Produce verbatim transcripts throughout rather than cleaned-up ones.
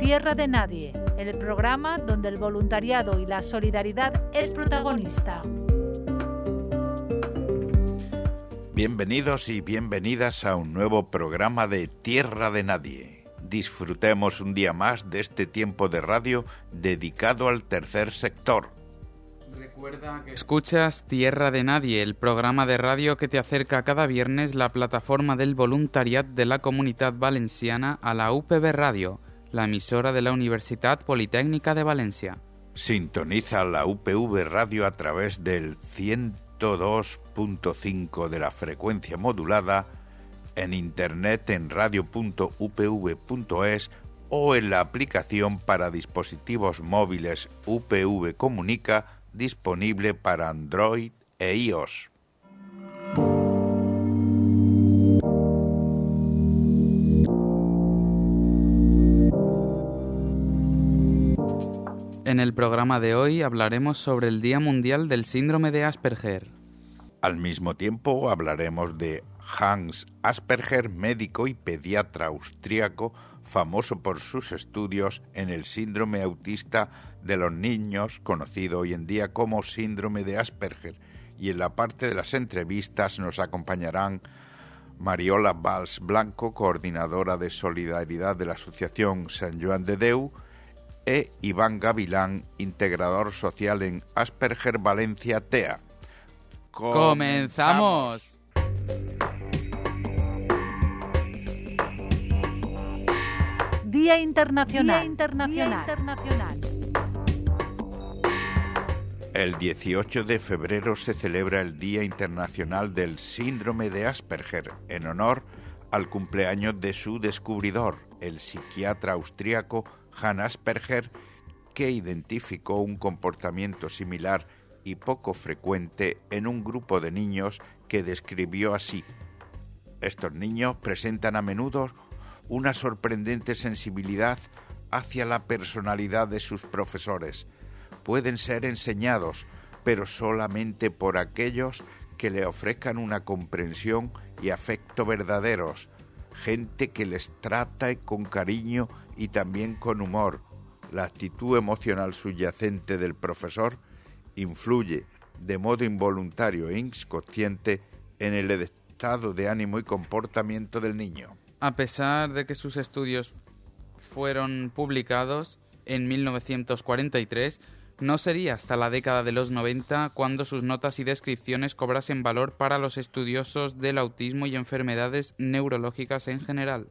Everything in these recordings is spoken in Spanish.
Tierra de Nadie, el programa donde el voluntariado y la solidaridad es protagonista. Bienvenidos y bienvenidas a un nuevo programa de Tierra de Nadie. Disfrutemos un día más de este tiempo de radio dedicado al tercer sector. Recuerda que escuchas Tierra de Nadie, el programa de radio que te acerca cada viernes la plataforma del voluntariat de la Comunitat Valenciana a la U P V Radio, la emisora de la Universitat Politécnica de Valencia. Sintoniza la U P V Radio a través del ciento dos punto cinco de la frecuencia modulada, en internet en radio punto u p v punto es o en la aplicación para dispositivos móviles U P V Comunica disponible para Android e iOS. En el programa de hoy hablaremos sobre el Día Mundial del Síndrome de Asperger. Al mismo tiempo hablaremos de Hans Asperger, médico y pediatra austríaco, famoso por sus estudios en el síndrome autista de los niños, conocido hoy en día como síndrome de Asperger. Y en la parte de las entrevistas nos acompañarán Mariola Valls Blanco, coordinadora de solidaridad de la Asociación Sant Joan de Déu, e Iván Gavilán, integrador social en Asperger Valencia T E A. ¡Comenzamos! Día Internacional. Día Internacional. Día Internacional. El dieciocho de febrero se celebra el Día Internacional del Síndrome de Asperger, en honor al cumpleaños de su descubridor, el psiquiatra austríaco Hans Asperger, que identificó un comportamiento similar y poco frecuente en un grupo de niños que describió así: estos niños presentan a menudo una sorprendente sensibilidad hacia la personalidad de sus profesores. Pueden ser enseñados, pero solamente por aquellos que le ofrezcan una comprensión y afecto verdaderos, gente que les trata con cariño y también con humor. La actitud emocional subyacente del profesor influye de modo involuntario e inconsciente en el estado de ánimo y comportamiento del niño. A pesar de que sus estudios fueron publicados en mil novecientos cuarenta y tres, no sería hasta la década de los noventa cuando sus notas y descripciones cobrasen valor para los estudiosos del autismo y enfermedades neurológicas en general.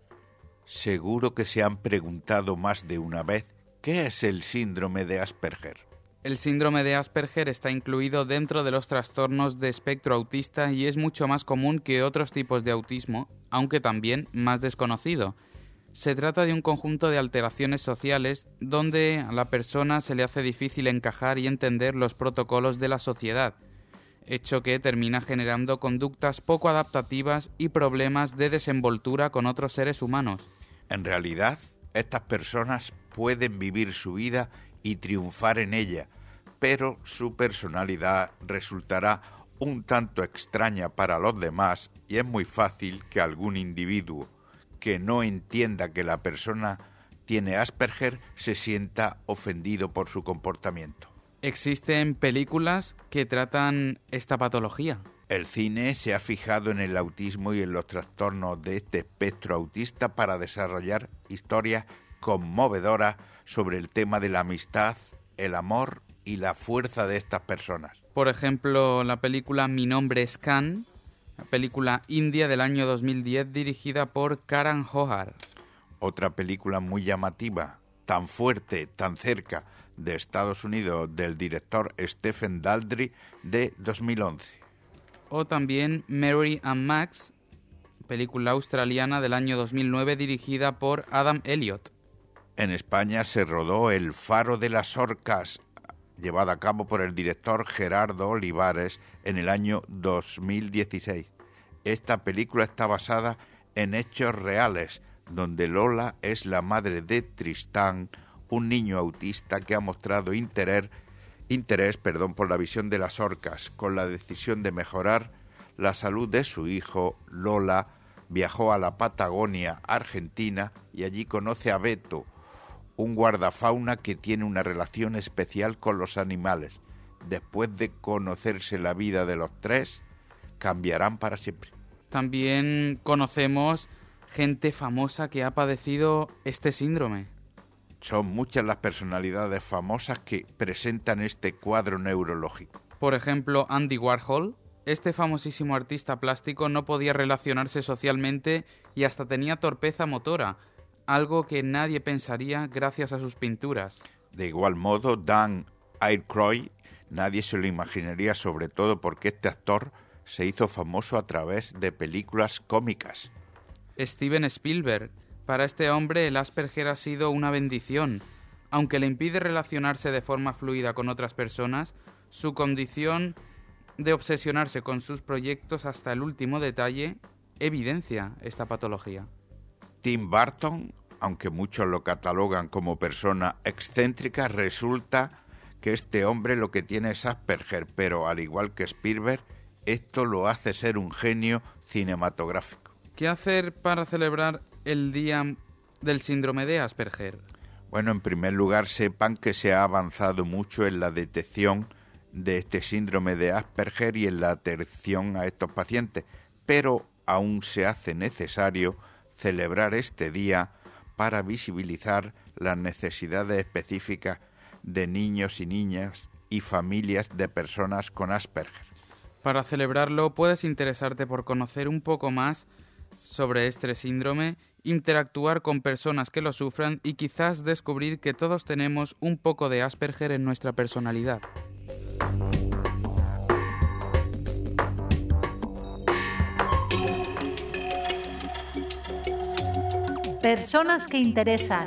Seguro que se han preguntado más de una vez ¿qué es el síndrome de Asperger? El síndrome de Asperger está incluido dentro de los trastornos de espectro autista y es mucho más común que otros tipos de autismo, aunque también más desconocido. Se trata de un conjunto de alteraciones sociales donde a la persona se le hace difícil encajar y entender los protocolos de la sociedad, hecho que termina generando conductas poco adaptativas y problemas de desenvoltura con otros seres humanos. En realidad, estas personas pueden vivir su vida y triunfar en ella, pero su personalidad resultará un tanto extraña para los demás y es muy fácil que algún individuo que no entienda que la persona tiene Asperger se sienta ofendido por su comportamiento. Existen películas que tratan esta patología. El cine se ha fijado en el autismo y en los trastornos de este espectro autista para desarrollar historias conmovedoras sobre el tema de la amistad, el amor y la fuerza de estas personas. Por ejemplo, la película Mi nombre es Khan, la película india del año dos mil diez dirigida por Karan Johar. Otra película muy llamativa, Tan fuerte, tan cerca, de Estados Unidos, del director Stephen Daldry, de dos mil once. O también Mary and Max, película australiana del año dos mil nueve dirigida por Adam Elliott. En España se rodó El faro de las orcas, llevada a cabo por el director Gerardo Olivares en el año dos mil dieciséis. Esta película está basada en hechos reales, donde Lola es la madre de Tristán, un niño autista que ha mostrado interés, interés perdón, por la visión de las orcas. Con la decisión de mejorar la salud de su hijo, Lola viajó a la Patagonia, Argentina, y allí conoce a Beto, un guardafauna que tiene una relación especial con los animales. Después de conocerse la vida de los tres, cambiarán para siempre. También conocemos gente famosa que ha padecido este síndrome. Son muchas las personalidades famosas que presentan este cuadro neurológico. Por ejemplo, Andy Warhol. Este famosísimo artista plástico no podía relacionarse socialmente y hasta tenía torpeza motora, algo que nadie pensaría gracias a sus pinturas. De igual modo, Dan Aykroyd, nadie se lo imaginaría, sobre todo porque este actor se hizo famoso a través de películas cómicas. Steven Spielberg. Para este hombre el Asperger ha sido una bendición. Aunque le impide relacionarse de forma fluida con otras personas, su condición de obsesionarse con sus proyectos hasta el último detalle evidencia esta patología. Tim Burton, aunque muchos lo catalogan como persona excéntrica, resulta que este hombre lo que tiene es Asperger, pero al igual que Spielberg, esto lo hace ser un genio cinematográfico. ¿Qué hacer para celebrar el Día del Síndrome de Asperger? Bueno, en primer lugar, sepan que se ha avanzado mucho en la detección de este síndrome de Asperger y en la atención a estos pacientes, pero aún se hace necesario celebrar este día para visibilizar las necesidades específicas de niños y niñas y familias de personas con Asperger. Para celebrarlo puedes interesarte por conocer un poco más sobre este síndrome, interactuar con personas que lo sufran y quizás descubrir que todos tenemos un poco de Asperger en nuestra personalidad. Personas que interesan.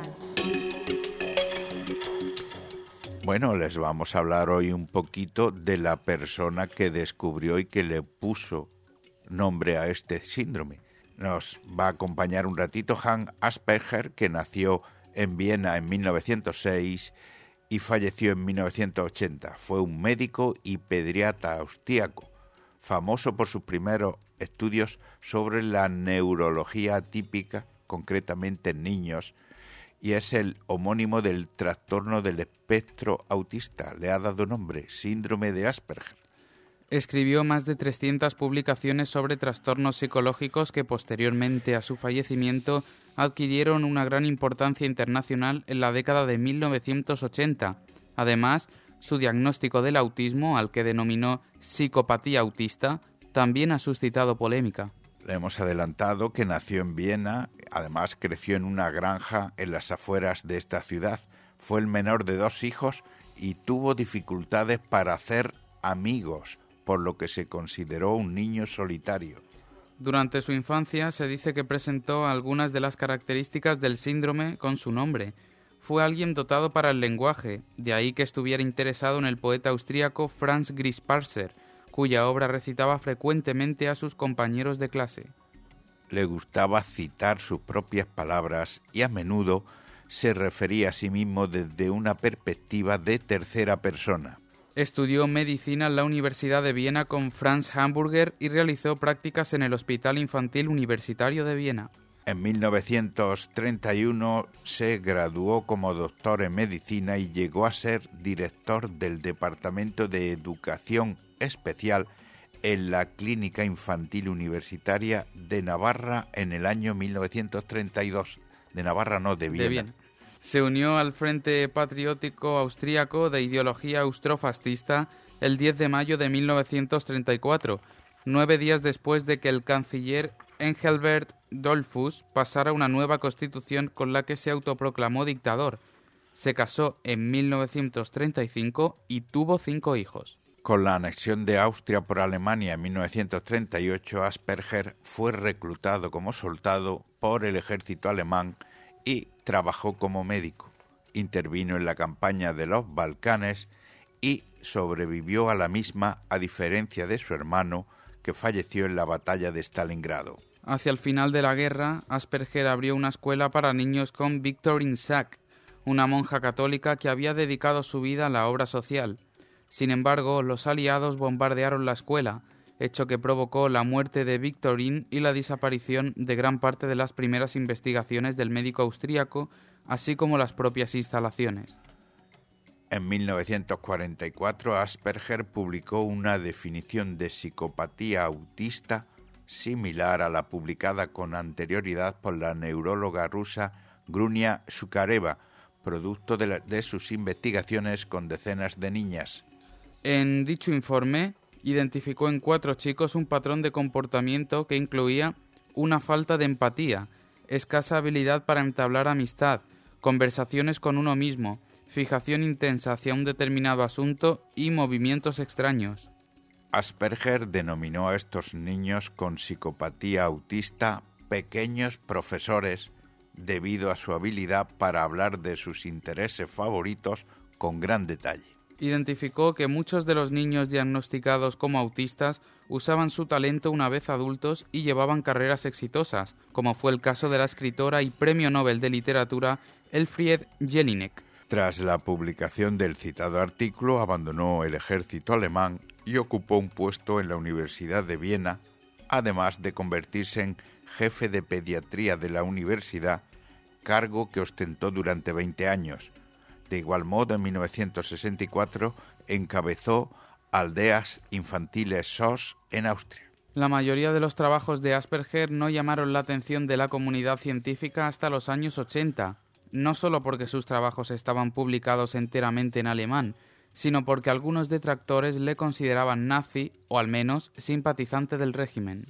Bueno, les vamos a hablar hoy un poquito de la persona que descubrió y que le puso nombre a este síndrome. Nos va a acompañar un ratito Hans Asperger, que nació en Viena en mil novecientos seis y falleció en mil novecientos ochenta. Fue un médico y pediatra austríaco, famoso por sus primeros estudios sobre la neurología atípica, concretamente en niños, y es el homónimo del trastorno del espectro autista. Le ha dado nombre, síndrome de Asperger. Escribió más de trescientas publicaciones sobre trastornos psicológicos que posteriormente a su fallecimiento adquirieron una gran importancia internacional en la década de mil novecientos ochenta. Además, su diagnóstico del autismo, al que denominó psicopatía autista, también ha suscitado polémica. Le hemos adelantado que nació en Viena, además creció en una granja en las afueras de esta ciudad. Fue el menor de dos hijos y tuvo dificultades para hacer amigos, por lo que se consideró un niño solitario. Durante su infancia se dice que presentó algunas de las características del síndrome con su nombre. Fue alguien dotado para el lenguaje, de ahí que estuviera interesado en el poeta austríaco Franz Grillparzer, cuya obra recitaba frecuentemente a sus compañeros de clase. Le gustaba citar sus propias palabras y a menudo se refería a sí mismo desde una perspectiva de tercera persona. Estudió medicina en la Universidad de Viena con Franz Hamburger y realizó prácticas en el Hospital Infantil Universitario de Viena. En mil novecientos treinta y uno se graduó como doctor en medicina y llegó a ser director del Departamento de Educación Especial en la Clínica Infantil Universitaria de Navarra en el año mil novecientos treinta y dos. De Navarra no, de Viena. De Viena. Se unió al Frente Patriótico Austríaco de ideología austrofascista el diez de mayo de mil novecientos treinta y cuatro, nueve días después de que el canciller Engelbert Dollfuss pasara una nueva constitución con la que se autoproclamó dictador. Se casó en mil novecientos treinta y cinco y tuvo cinco hijos. Con la anexión de Austria por Alemania en mil novecientos treinta y ocho, Asperger fue reclutado como soldado por el ejército alemán y trabajó como médico. Intervino en la campaña de los Balcanes y sobrevivió a la misma, a diferencia de su hermano, que falleció en la batalla de Stalingrado. Hacia el final de la guerra, Asperger abrió una escuela para niños con Victorine Sack, una monja católica que había dedicado su vida a la obra social. Sin embargo, los aliados bombardearon la escuela, hecho que provocó la muerte de Victorine y la desaparición de gran parte de las primeras investigaciones del médico austríaco, así como las propias instalaciones. En mil novecientos cuarenta y cuatro, Asperger publicó una definición de psicopatía autista similar a la publicada con anterioridad por la neuróloga rusa Grunia Shukareva, producto de, la, de sus investigaciones con decenas de niñas. En dicho informe, identificó en cuatro chicos un patrón de comportamiento que incluía una falta de empatía, escasa habilidad para entablar amistad, conversaciones con uno mismo, fijación intensa hacia un determinado asunto y movimientos extraños. Asperger denominó a estos niños con psicopatía autista pequeños profesores debido a su habilidad para hablar de sus intereses favoritos con gran detalle. Identificó que muchos de los niños diagnosticados como autistas usaban su talento una vez adultos y llevaban carreras exitosas, como fue el caso de la escritora y premio Nobel de Literatura Elfriede Jelinek. Tras la publicación del citado artículo, abandonó el ejército alemán y ocupó un puesto en la Universidad de Viena, además de convertirse en jefe de pediatría de la universidad, cargo que ostentó durante veinte años. De igual modo, en mil novecientos sesenta y cuatro encabezó Aldeas Infantiles S O S en Austria. La mayoría de los trabajos de Asperger no llamaron la atención de la comunidad científica hasta los años ochenta, no solo porque sus trabajos estaban publicados enteramente en alemán, sino porque algunos detractores le consideraban nazi o al menos simpatizante del régimen.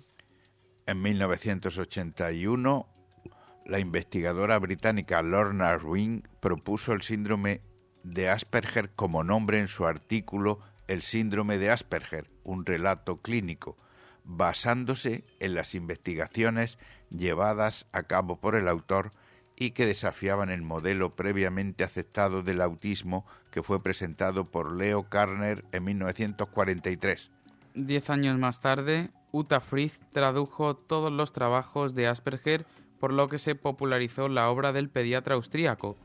En mil novecientos ochenta y uno, la investigadora británica Lorna Wing propuso el síndrome de Asperger como nombre en su artículo El síndrome de Asperger, un relato clínico, basándose en las investigaciones llevadas a cabo por el autor y que desafiaban el modelo previamente aceptado del autismo que fue presentado por Leo Karner en mil novecientos cuarenta y tres. Diez años más tarde, Uta Frith tradujo todos los trabajos de Asperger, por lo que se popularizó la obra del pediatra austríaco.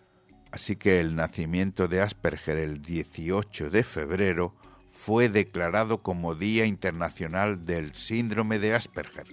Así que el nacimiento de Asperger el dieciocho de febrero fue declarado como Día Internacional del Síndrome de Asperger.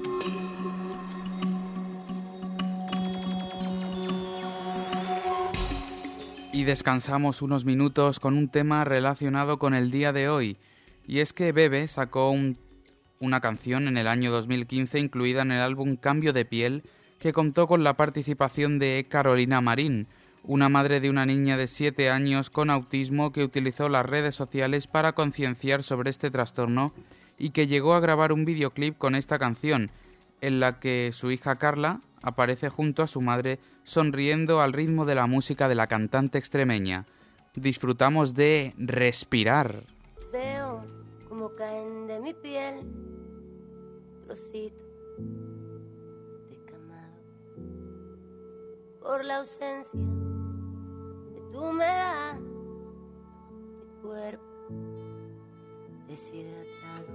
Y descansamos unos minutos con un tema relacionado con el día de hoy, y es que Bebe sacó un, una canción en el año dos mil quince incluida en el álbum Cambio de Piel, que contó con la participación de Carolina Marín, una madre de una niña de siete años con autismo que utilizó las redes sociales para concienciar sobre este trastorno y que llegó a grabar un videoclip con esta canción, en la que su hija Carla aparece junto a su madre sonriendo al ritmo de la música de la cantante extremeña. Disfrutamos de Respirar. Veo como caen de mi piel trocitos descamados por la ausencia de tu humedad, mi cuerpo deshidratado.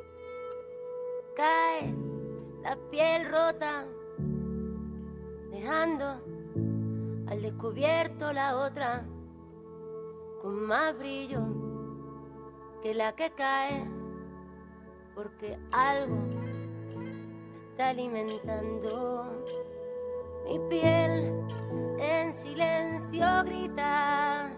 Cae la piel rota, dejando al descubierto la otra con más brillo que la que cae, porque algo me está alimentando. Mi piel en silencio grita,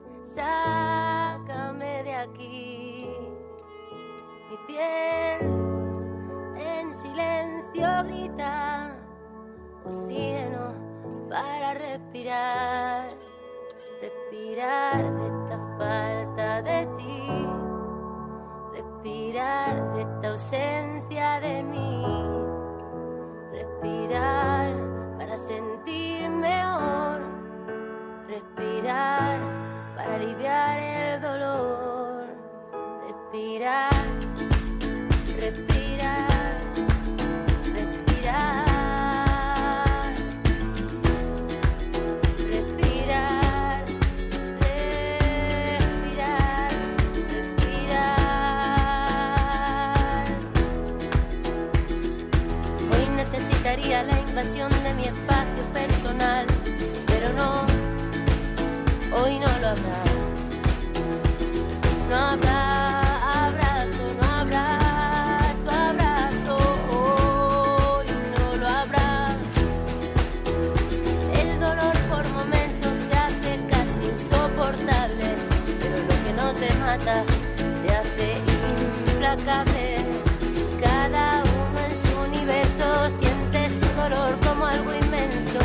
sácame de aquí. Mi piel en silencio grita, oxígeno para respirar, respirar de esta falta de ti, respirar de esta ausencia de mí, respirar para sentir mejor, respirar para aliviar el dolor, respirar, respirar, respirar. La invasión de mi espacio personal, pero no, hoy no lo habrá, no habrá abrazo, no habrá tu abrazo, hoy no lo habrá. El dolor pueda caber. Cada uno en su universo siente su dolor como algo inmenso.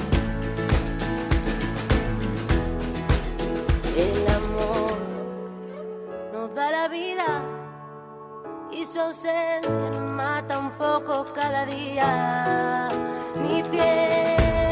El amor nos da la vida y su ausencia nos mata un poco cada día. Mi piel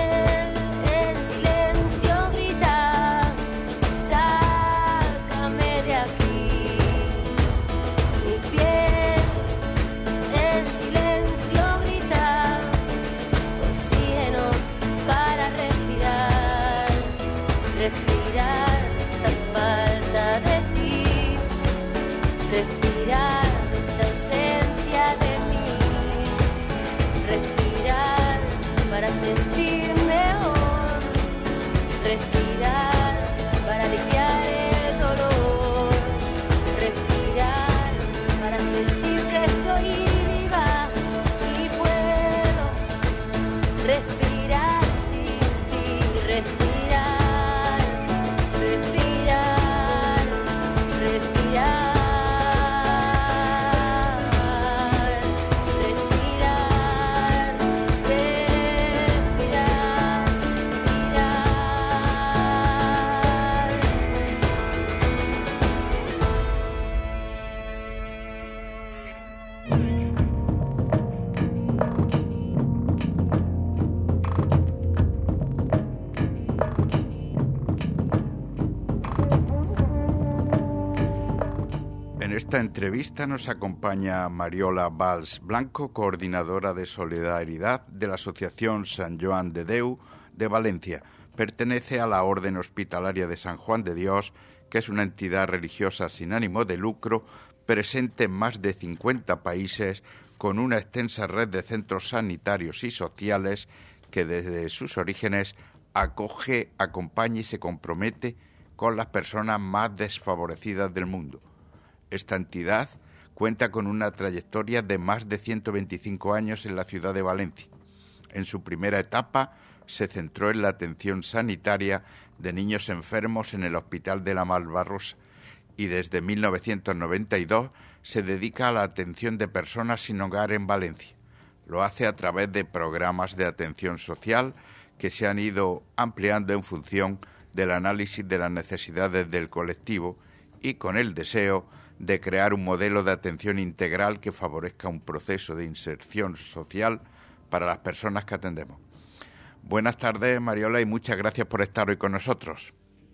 En esta entrevista nos acompaña Mariola Valls Blanco, coordinadora de solidaridad de la Asociación Sant Joan de Déu de Valencia. Pertenece a la Orden Hospitalaria de San Juan de Dios, que es una entidad religiosa sin ánimo de lucro, presente en más de cincuenta países, con una extensa red de centros sanitarios y sociales que desde sus orígenes acoge, acompaña y se compromete con las personas más desfavorecidas del mundo. Esta entidad cuenta con una trayectoria de más de ciento veinticinco años en la ciudad de Valencia. En su primera etapa se centró en la atención sanitaria de niños enfermos en el Hospital de la Malvarrosa y desde mil novecientos noventa y dos se dedica a la atención de personas sin hogar en Valencia. Lo hace a través de programas de atención social que se han ido ampliando en función del análisis de las necesidades del colectivo y con el deseo de crear un modelo de atención integral que favorezca un proceso de inserción social para las personas que atendemos. Buenas tardes, Mariola, y muchas gracias por estar hoy con nosotros.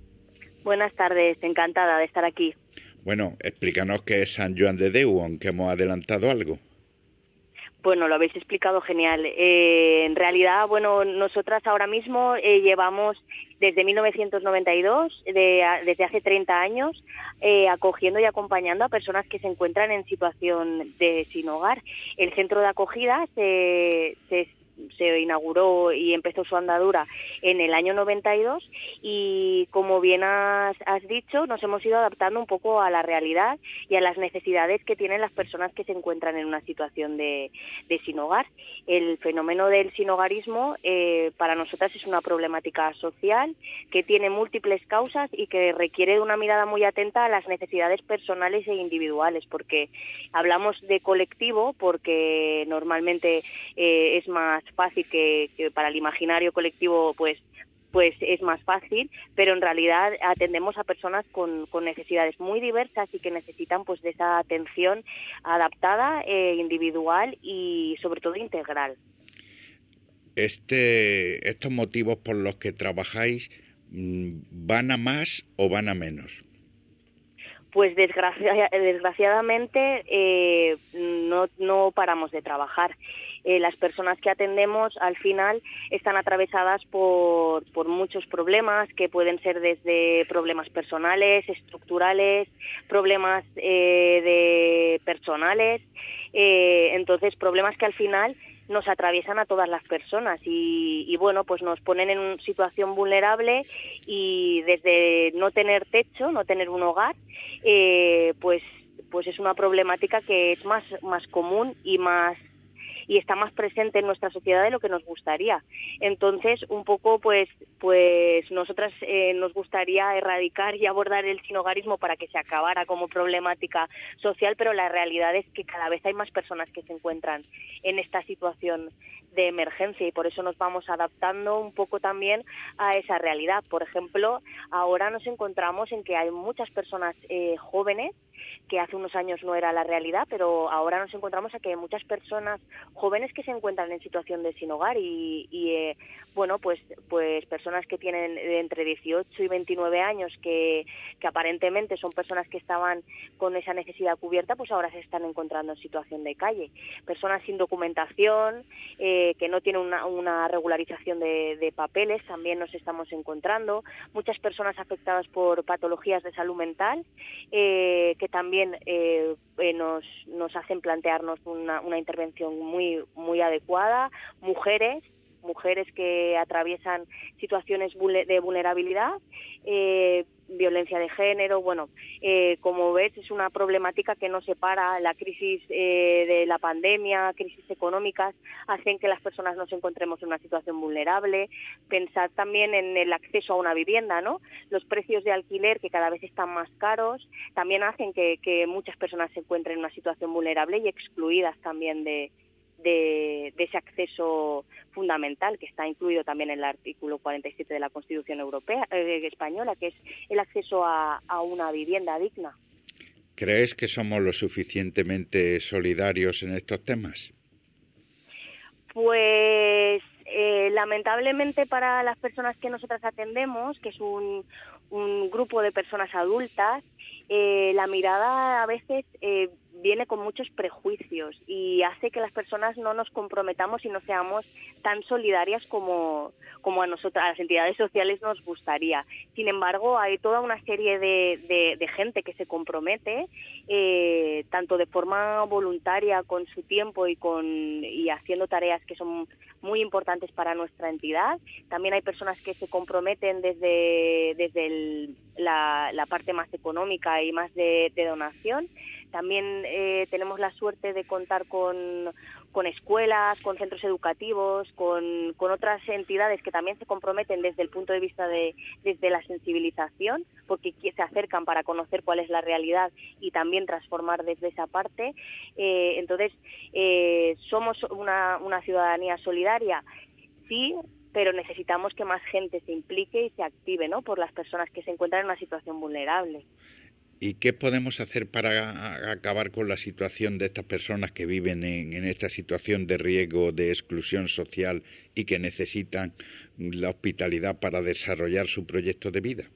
Buenas tardes, encantada de estar aquí. Bueno, explícanos qué es Sant Joan de Déu, aunque hemos adelantado algo. Bueno, lo habéis explicado genial. Eh, en realidad, bueno, nosotras ahora mismo eh, llevamos desde mil novecientos noventa y dos, de, a, desde hace treinta años, eh, acogiendo y acompañando a personas que se encuentran en situación de sin hogar. El centro de acogida se, se se inauguró y empezó su andadura en el año noventa y dos y, como bien has, has dicho, nos hemos ido adaptando un poco a la realidad y a las necesidades que tienen las personas que se encuentran en una situación de, de sin hogar. El fenómeno del sinhogarismo eh, para nosotras es una problemática social que tiene múltiples causas y que requiere de una mirada muy atenta a las necesidades personales e individuales, porque hablamos de colectivo porque normalmente eh, es más fácil que, que para el imaginario colectivo pues pues es más fácil, pero en realidad atendemos a personas con, con necesidades muy diversas y que necesitan pues de esa atención adaptada, eh, individual y sobre todo integral. Este, estos motivos por los que trabajáis, ¿van a más o van a menos? Pues desgracia, desgraciadamente eh, no, no paramos de trabajar. Eh, las personas que atendemos al final están atravesadas por, por muchos problemas que pueden ser desde problemas personales, estructurales, problemas eh, de personales, eh, entonces problemas que al final nos atraviesan a todas las personas y, y bueno, pues nos ponen en una situación vulnerable y desde no tener techo, no tener un hogar, eh, pues pues es una problemática que es más más común y más y está más presente en nuestra sociedad de lo que nos gustaría. Entonces, un poco, pues, pues nosotras eh, nos gustaría erradicar y abordar el sinhogarismo para que se acabara como problemática social, pero la realidad es que cada vez hay más personas que se encuentran en esta situación de emergencia y por eso nos vamos adaptando un poco también a esa realidad. Por ejemplo, ahora nos encontramos en que hay muchas personas eh, jóvenes, que hace unos años no era la realidad, pero ahora nos encontramos a que hay muchas personas jóvenes que se encuentran en situación de sin hogar y, y eh, bueno, pues pues personas que tienen entre dieciocho y veintinueve años que, que aparentemente son personas que estaban con esa necesidad cubierta, pues ahora se están encontrando en situación de calle. Personas sin documentación, eh, que no tienen una, una regularización de, de papeles, también nos estamos encontrando. Muchas personas afectadas por patologías de salud mental, eh, que también eh, eh, nos, nos hacen plantearnos una, una intervención muy, muy adecuada. Mujeres, mujeres que atraviesan situaciones de vulnerabilidad, eh, violencia de género. Bueno, eh, como ves, es una problemática que no separa. La crisis eh, de la pandemia, crisis económicas, hacen que las personas nos encontremos en una situación vulnerable. Pensad también en el acceso a una vivienda, ¿no? Los precios de alquiler, que cada vez están más caros, también hacen que, que muchas personas se encuentren en una situación vulnerable y excluidas también de De, de ese acceso fundamental que está incluido también en el artículo cuarenta y siete de la Constitución Europea eh, española, que es el acceso a, a una vivienda digna. ¿Crees que somos lo suficientemente solidarios en estos temas? Pues eh, lamentablemente para las personas que nosotras atendemos, que es un, un grupo de personas adultas, eh, la mirada a veces eh, viene con muchos prejuicios y hace que las personas no nos comprometamos y no seamos tan solidarias como, como a nosotras, a las entidades sociales nos gustaría. Sin embargo, hay toda una serie de, de, de gente que se compromete, eh, tanto de forma voluntaria con su tiempo y, con, y haciendo tareas que son muy importantes para nuestra entidad. También hay personas que se comprometen desde, desde el, la, la parte más económica y más de, de donación. También eh, tenemos la suerte de contar con, con escuelas, con centros educativos, con, con otras entidades que también se comprometen desde el punto de vista de desde la sensibilización, porque se acercan para conocer cuál es la realidad y también transformar desde esa parte. Eh, entonces, eh, ¿somos una, una ciudadanía solidaria? Sí, pero necesitamos que más gente se implique y se active, ¿no?, por las personas que se encuentran en una situación vulnerable. ¿Y qué podemos hacer para acabar con la situación de estas personas que viven en, en esta situación de riesgo, de exclusión social y que necesitan la hospitalidad para desarrollar su proyecto de vida?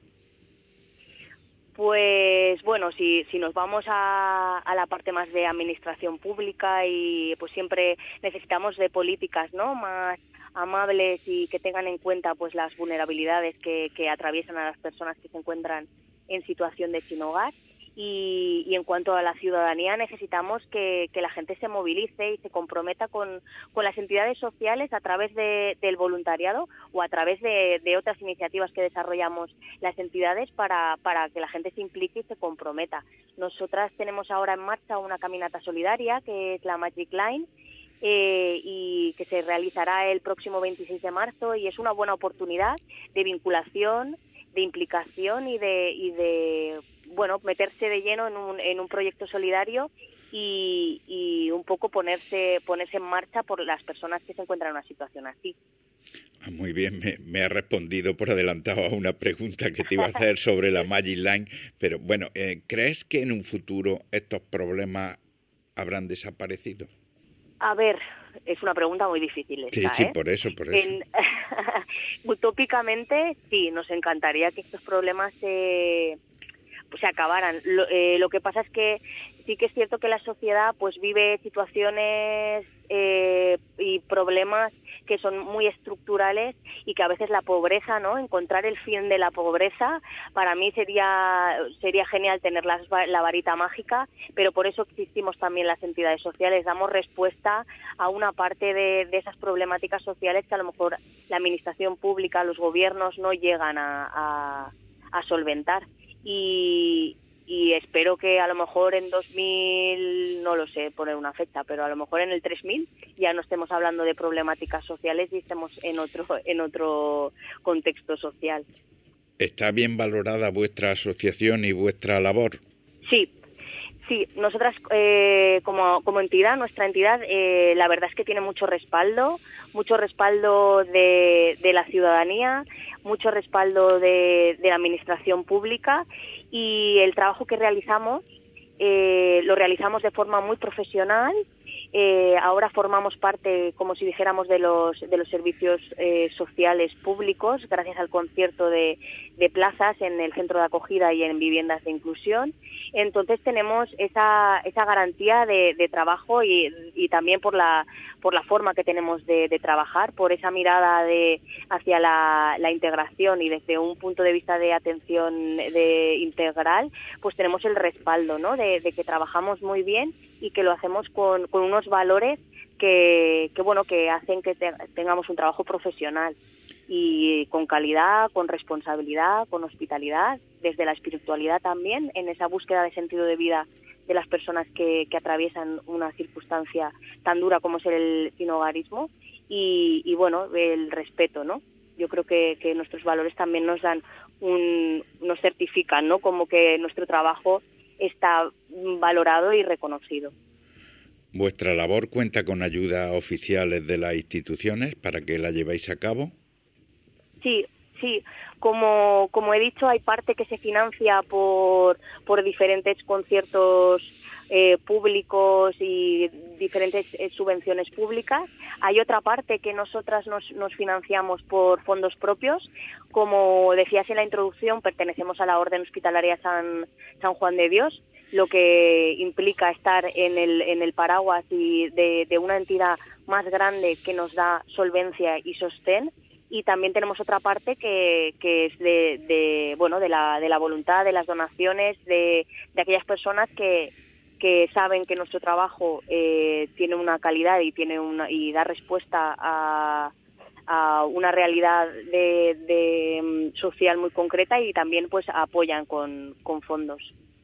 Pues bueno, si, si nos vamos a, a la parte más de administración pública, y pues siempre necesitamos de políticas, ¿no?, más amables y que tengan en cuenta pues las vulnerabilidades que, que atraviesan a las personas que se encuentran en situación de sin hogar. Y, y en cuanto a la ciudadanía, necesitamos que, que la gente se movilice y se comprometa con, con las entidades sociales a través de, del voluntariado o a través de, de otras iniciativas que desarrollamos las entidades para, para que la gente se implique y se comprometa. Nosotras tenemos ahora en marcha una caminata solidaria, que es la Magic Line, Eh, y que se realizará el próximo veintiséis de marzo, y es una buena oportunidad de vinculación, de implicación y de, y de bueno, meterse de lleno en un, en un proyecto solidario y, y un poco ponerse, ponerse en marcha por las personas que se encuentran en una situación así. Muy bien, me, me ha respondido por adelantado a una pregunta que te iba a hacer sobre la Magic Line, pero bueno, eh, ¿crees que en un futuro estos problemas habrán desaparecido? A ver, es una pregunta muy difícil esta, Sí, sí, ¿eh? por eso, por eso. En, utópicamente, sí, nos encantaría que estos problemas se, pues, se acabaran. Lo, eh, lo que pasa es que sí que es cierto que la sociedad pues vive situaciones eh, y problemas que son muy estructurales y que a veces la pobreza, ¿no?, encontrar el fin de la pobreza, para mí sería sería genial tener la, la varita mágica, pero por eso existimos también las entidades sociales, damos respuesta a una parte de, de esas problemáticas sociales que a lo mejor la administración pública, los gobiernos no llegan a, a, a solventar. Y y espero que a lo mejor en dos mil, no lo sé poner una fecha, pero a lo mejor en el tres mil ya no estemos hablando de problemáticas sociales y estemos en otro, en otro contexto social. ¿Está bien valorada vuestra asociación y vuestra labor? Sí. Sí, nosotras eh, como, como entidad, nuestra entidad, eh, la verdad es que tiene mucho respaldo, mucho respaldo de, de la ciudadanía, mucho respaldo de, de la administración pública, y el trabajo que realizamos eh, lo realizamos de forma muy profesional. Eh, ahora formamos parte, como si dijéramos, de los de los servicios eh, sociales públicos, gracias al concierto de, de plazas en el centro de acogida y en viviendas de inclusión. Entonces tenemos esa esa garantía de, de trabajo y, y también por la por la forma que tenemos de, de trabajar, por esa mirada de hacia la, la integración, y desde un punto de vista de atención de integral, pues tenemos el respaldo, ¿no?, de, de que trabajamos muy bien y que lo hacemos con, con unos valores que, que bueno que hacen que te, tengamos un trabajo profesional y con calidad, con responsabilidad, con hospitalidad, desde la espiritualidad también, en esa búsqueda de sentido de vida de las personas que, que atraviesan una circunstancia tan dura como es el sinhogarismo, y, y bueno, el respeto, ¿no? Yo creo que, que nuestros valores también nos dan un, nos certifican, ¿no?, como que nuestro trabajo está valorado y reconocido. ¿Vuestra labor cuenta con ayudas oficiales de las instituciones para que la llevéis a cabo? Sí, sí. Como, como he dicho, hay parte que se financia por, por diferentes conciertos eh, públicos y diferentes eh, subvenciones públicas. Hay otra parte que nosotras nos, nos financiamos por fondos propios. Como decías en la introducción, pertenecemos a la Orden Hospitalaria San, San Juan de Dios, lo que implica estar en el, en el paraguas y de, de una entidad más grande que nos da solvencia y sostén. Y también tenemos otra parte que, que es de, de bueno de la de la voluntad, de las donaciones, de, de aquellas personas que, que saben que nuestro trabajo eh, tiene una calidad y tiene una y da respuesta a, a una realidad de, de social muy concreta, y también pues apoyan con, con fondos.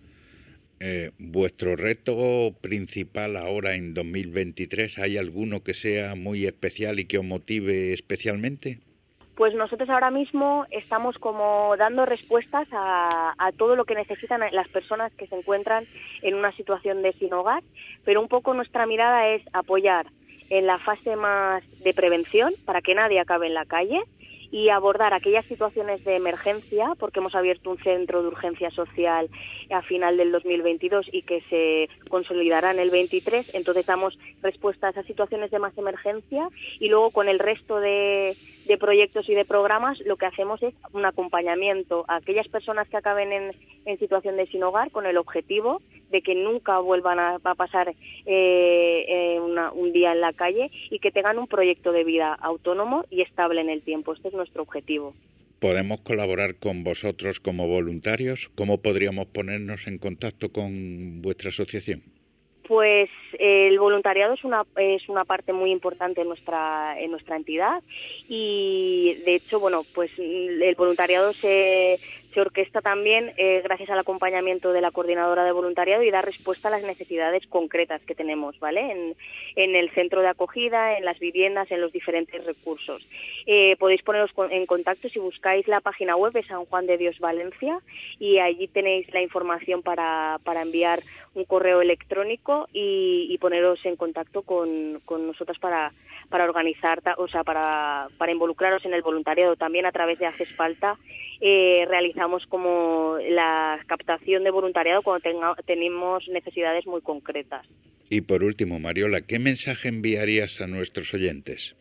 Eh, ¿Vuestro reto principal ahora en dos mil veintitrés, hay alguno que sea muy especial y que os motive especialmente? Pues nosotros ahora mismo estamos como dando respuestas a, a todo lo que necesitan las personas que se encuentran en una situación de sin hogar, pero un poco nuestra mirada es apoyar en la fase más de prevención para que nadie acabe en la calle, y abordar aquellas situaciones de emergencia, porque hemos abierto un centro de urgencia social a final del dos mil veintidós y que se consolidará en el veintitrés. Entonces damos respuesta a esas situaciones de más emergencia, y luego con el resto de, de proyectos y de programas lo que hacemos es un acompañamiento a aquellas personas que acaben en, en situación de sin hogar, con el objetivo de que nunca vuelvan a, a pasar eh, eh, una, un día en la calle, y que tengan un proyecto de vida autónomo y estable en el tiempo. Este es nuestro objetivo. ¿Podemos colaborar con vosotros como voluntarios? ¿Cómo podríamos ponernos en contacto con vuestra asociación? Pues eh, el voluntariado es una es una parte muy importante en nuestra en nuestra entidad, y de hecho, bueno, pues el voluntariado se se orquesta también eh, gracias al acompañamiento de la coordinadora de voluntariado, y da respuesta a las necesidades concretas que tenemos, ¿vale? En, en el centro de acogida, en las viviendas, en los diferentes recursos. Eh, podéis poneros con, en contacto si buscáis la página web de San Juan de Dios Valencia, y allí tenéis la información para, para enviar un correo electrónico y, y poneros en contacto con, con nosotros para, para organizar, o sea, para, para involucraros en el voluntariado. También a través de Haces Falta eh, realizamos como la captación de voluntariado cuando tenga, tenemos necesidades muy concretas. Y por último, Mariola, ¿qué mensaje enviarías a nuestros oyentes?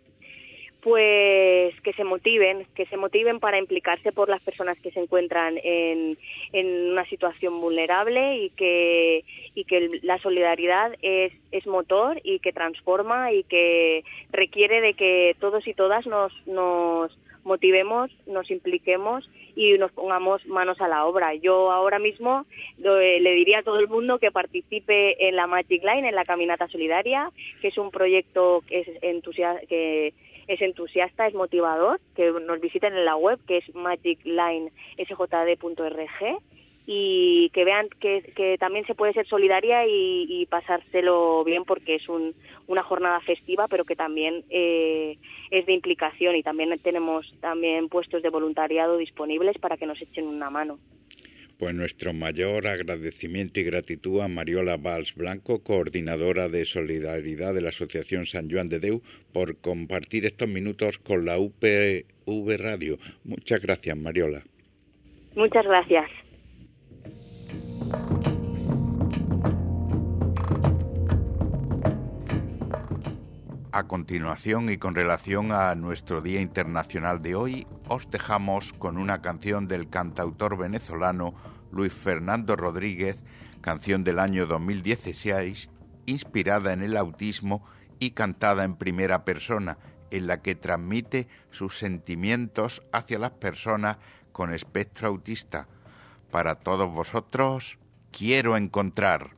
Pues que se motiven, que se motiven para implicarse por las personas que se encuentran en, en una situación vulnerable, y que y que la solidaridad es, es motor y que transforma, y que requiere de que todos y todas nos, nos motivemos, nos impliquemos y nos pongamos manos a la obra. Yo ahora mismo le diría a todo el mundo que participe en la Magic Line, en la Caminata Solidaria, que es un proyecto que es entusiasta, que es entusiasta, es motivador, que nos visiten en la web, que es magic line s j d punto org, y que vean que, que también se puede ser solidaria y, y pasárselo bien, porque es un, una jornada festiva, pero que también eh, es de implicación, y también tenemos también puestos de voluntariado disponibles para que nos echen una mano. Pues nuestro mayor agradecimiento y gratitud a Mariola Valls Blanco, coordinadora de Solidaridad de la Asociación Sant Joan de Déu, por compartir estos minutos con la U P V Radio. Muchas gracias, Mariola. Muchas gracias. A continuación, y con relación a nuestro Día Internacional de hoy, os dejamos con una canción del cantautor venezolano Luis Fernando Rodríguez, canción del año dos mil dieciséis, inspirada en el autismo y cantada en primera persona, en la que transmite sus sentimientos hacia las personas con espectro autista. Para todos vosotros, Quiero encontrar.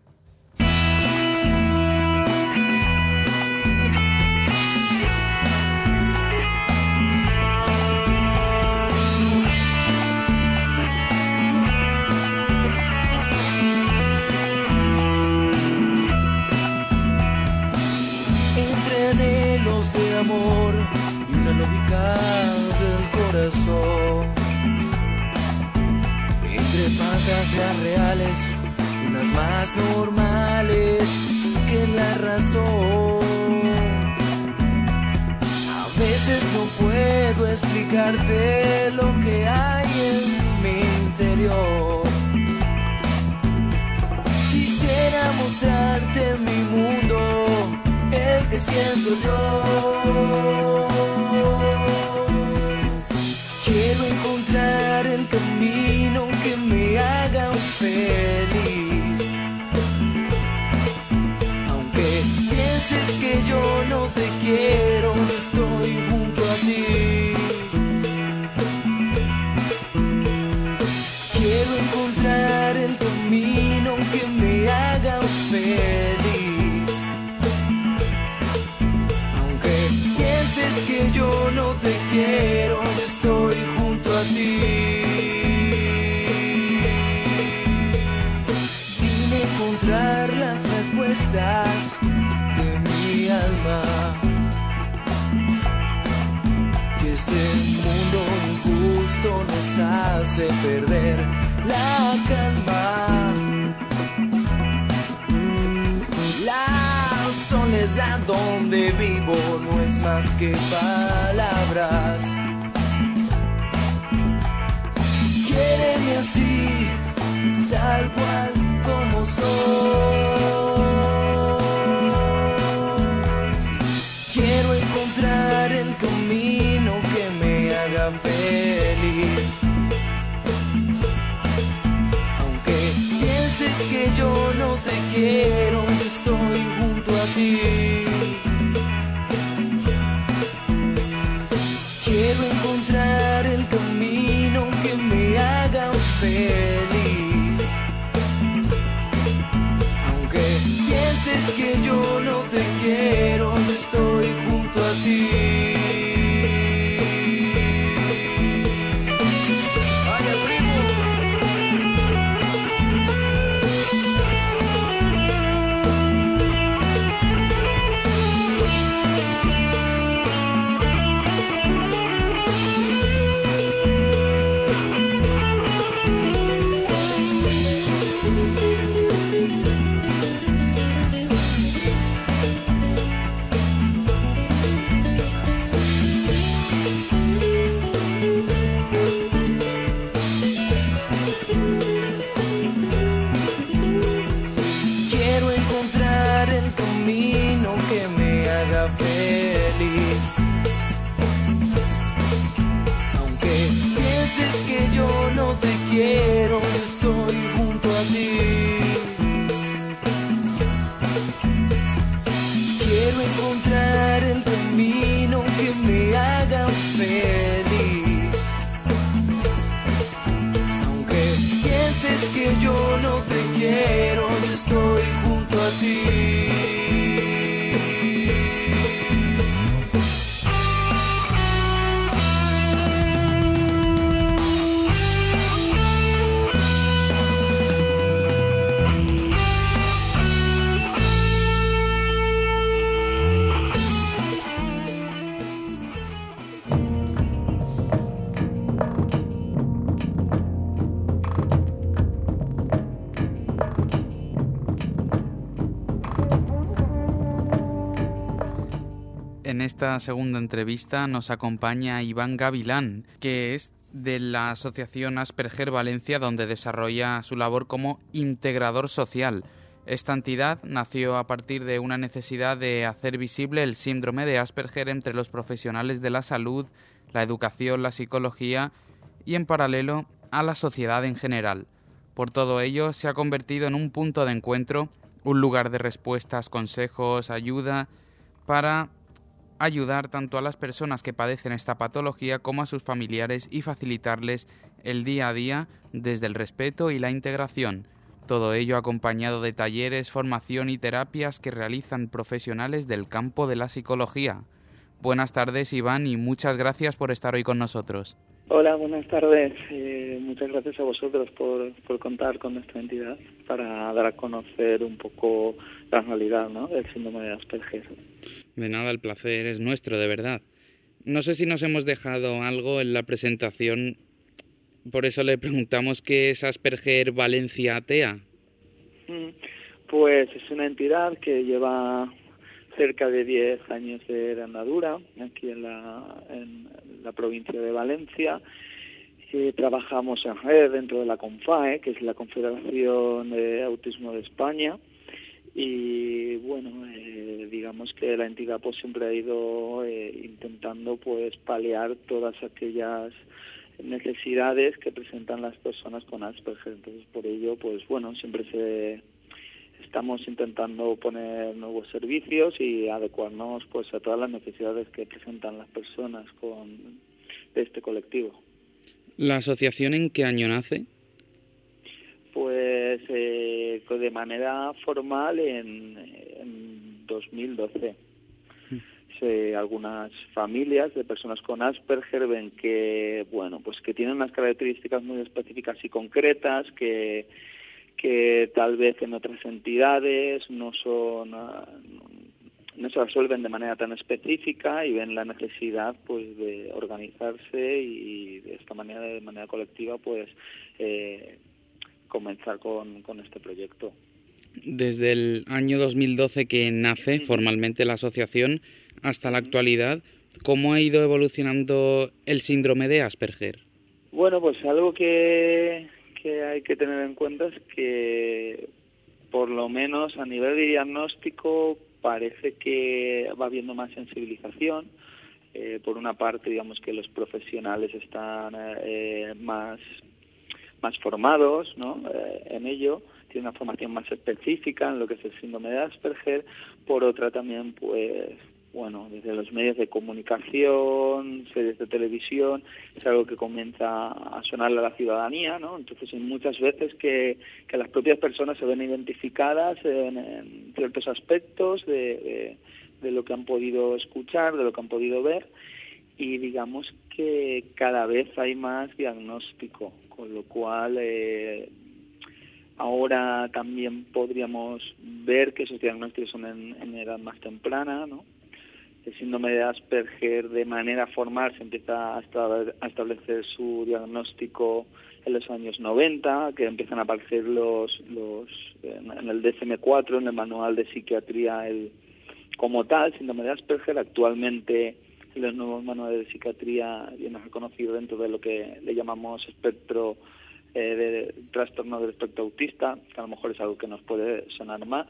De amor y una lógica del corazón, entre fantasías reales, unas más normales que la razón. A veces no puedo explicarte lo que hay en mi interior. Quisiera mostrarte mi mundo, el que siento yo. Quiero encontrar el camino que me haga feliz. Aunque pienses que yo no te quiero, estoy junto a ti. Quiero encontrar el camino que me haga feliz. Que yo no te quiero, estoy junto a ti. Vine a encontrar las respuestas de mi alma. Que este mundo injusto nos hace perder la calma. La soledad donde vivo no es más que palabras. Quiéreme así, tal cual como soy. Quiero encontrar el camino que me haga feliz. Aunque pienses que yo no te quiero, estoy junto a ti. Quiero encontrar el camino que me haga feliz. Aunque pienses que yo no te quiero, estoy junto a ti. Aunque pienses que yo no te quiero, estoy junto a ti. Quiero encontrar el camino que me haga feliz. Aunque pienses que yo no te quiero, estoy junto a ti. en esta segunda entrevista nos acompaña Iván Gavilán, que es de la Asociación Asperger Valencia, donde desarrolla su labor como integrador social. Esta entidad nació a partir de una necesidad de hacer visible el síndrome de Asperger entre los profesionales de la salud, la educación, la psicología y, en paralelo, a la sociedad en general. Por todo ello, se ha convertido en un punto de encuentro, un lugar de respuestas, consejos, ayuda, para ayudar tanto a las personas que padecen esta patología como a sus familiares y facilitarles el día a día desde el respeto y la integración. Todo ello acompañado de talleres, formación y terapias que realizan profesionales del campo de la psicología. Buenas tardes, Iván, y muchas gracias por estar hoy con nosotros. Hola, buenas tardes. Eh, muchas gracias a vosotros por, por contar con nuestra entidad para dar a conocer un poco la realidad, ¿no?, del síndrome de Asperger. De nada, el placer es nuestro, de verdad. No sé si nos hemos dejado algo en la presentación. Por eso le preguntamos qué es Asperger Valencia T E A. Pues es una entidad que lleva cerca de diez años de andadura aquí en la, en la provincia de Valencia. Eh, trabajamos en red dentro de la CONFAE, que es la Confederación de Autismo de España. Y bueno, eh, digamos que la entidad pues siempre ha ido eh, intentando pues paliar todas aquellas necesidades que presentan las personas con Asperger. Entonces, por ello, pues bueno, siempre se estamos intentando poner nuevos servicios y adecuarnos pues a todas las necesidades que presentan las personas con de este colectivo. ¿La asociación en qué año nace? Pues eh, de manera formal en, en dos mil doce. Eh, algunas familias de personas con Asperger ven que, bueno, pues que tienen unas características muy específicas y concretas que que tal vez en otras entidades no son no se resuelven de manera tan específica y ven la necesidad pues de organizarse y de esta manera, de manera colectiva, pues eh, comenzar con, con este proyecto. Desde el año dos mil doce que nace formalmente la asociación hasta la actualidad, ¿cómo ha ido evolucionando el síndrome de Asperger? Bueno, pues algo que, que hay que tener en cuenta es que, por lo menos a nivel de diagnóstico, parece que va habiendo más sensibilización. Eh, por una parte, digamos que los profesionales están eh, más, más formados, ¿no?, eh, en ello. Tiene una formación más específica en lo que es el síndrome de Asperger. Por otra también, pues, bueno, desde los medios de comunicación, series de televisión, es algo que comienza a sonarle a la ciudadanía, ¿no? Entonces, hay muchas veces que, que las propias personas se ven identificadas en, en ciertos aspectos de, de, de lo que han podido escuchar, de lo que han podido ver, y digamos que cada vez hay más diagnóstico, con lo cual eh, ahora también podríamos ver que esos diagnósticos son en, en edad más temprana, ¿no? El síndrome de Asperger, de manera formal, se empieza a establecer su diagnóstico en los años noventa, que empiezan a aparecer los, los en el D S M cuatro, en el manual de psiquiatría, el como tal, síndrome de Asperger. Actualmente, en los nuevos manuales de psiquiatría viene reconocido dentro de lo que le llamamos espectro eh, de trastorno del espectro autista, que a lo mejor es algo que nos puede sonar más.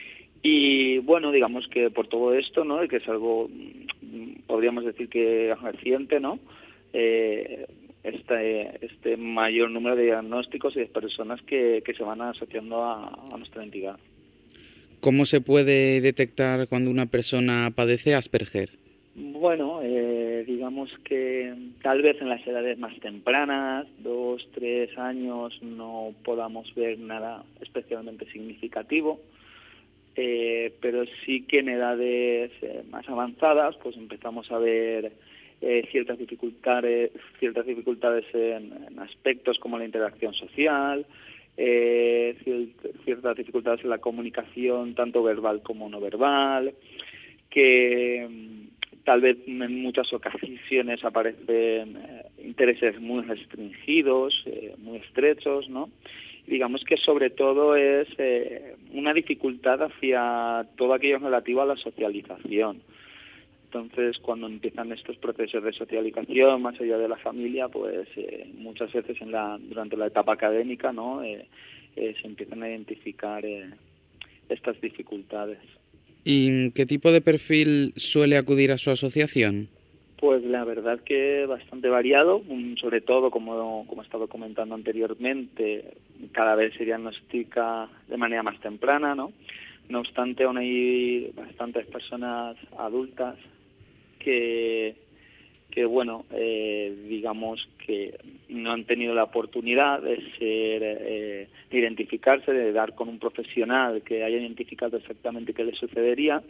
Y bueno, digamos que por todo esto, ¿no?, que es algo, podríamos decir que reciente, ¿no?, eh, este, este mayor número de diagnósticos y de personas que, que se van asociando a, a nuestra entidad. ¿Cómo se puede detectar cuando una persona padece Asperger? Bueno, eh, digamos que tal vez en las edades más tempranas, dos, tres años, no podamos ver nada especialmente significativo. Eh, pero sí que en edades eh, más avanzadas pues empezamos a ver eh, ciertas dificultades ciertas dificultades en, en aspectos como la interacción social, eh, ciertas dificultades en la comunicación tanto verbal como no verbal, que tal vez en muchas ocasiones aparecen eh, intereses muy restringidos, eh, muy estrechos, ¿no? Digamos que sobre todo es eh, una dificultad hacia todo aquello relativo a la socialización. Entonces, cuando empiezan estos procesos de socialización más allá de la familia, pues eh, muchas veces en la durante la etapa académica, ¿no? Eh, eh, se empiezan a identificar eh, estas dificultades. ¿Y qué tipo de perfil suele acudir a su asociación? Pues la verdad que bastante variado, sobre todo, como, como he estado comentando anteriormente, cada vez se diagnostica de manera más temprana, ¿no? No obstante, aún hay bastantes personas adultas que, que bueno, eh, digamos que no han tenido la oportunidad de ser, eh, de identificarse, de dar con un profesional que haya identificado exactamente qué le sucedería.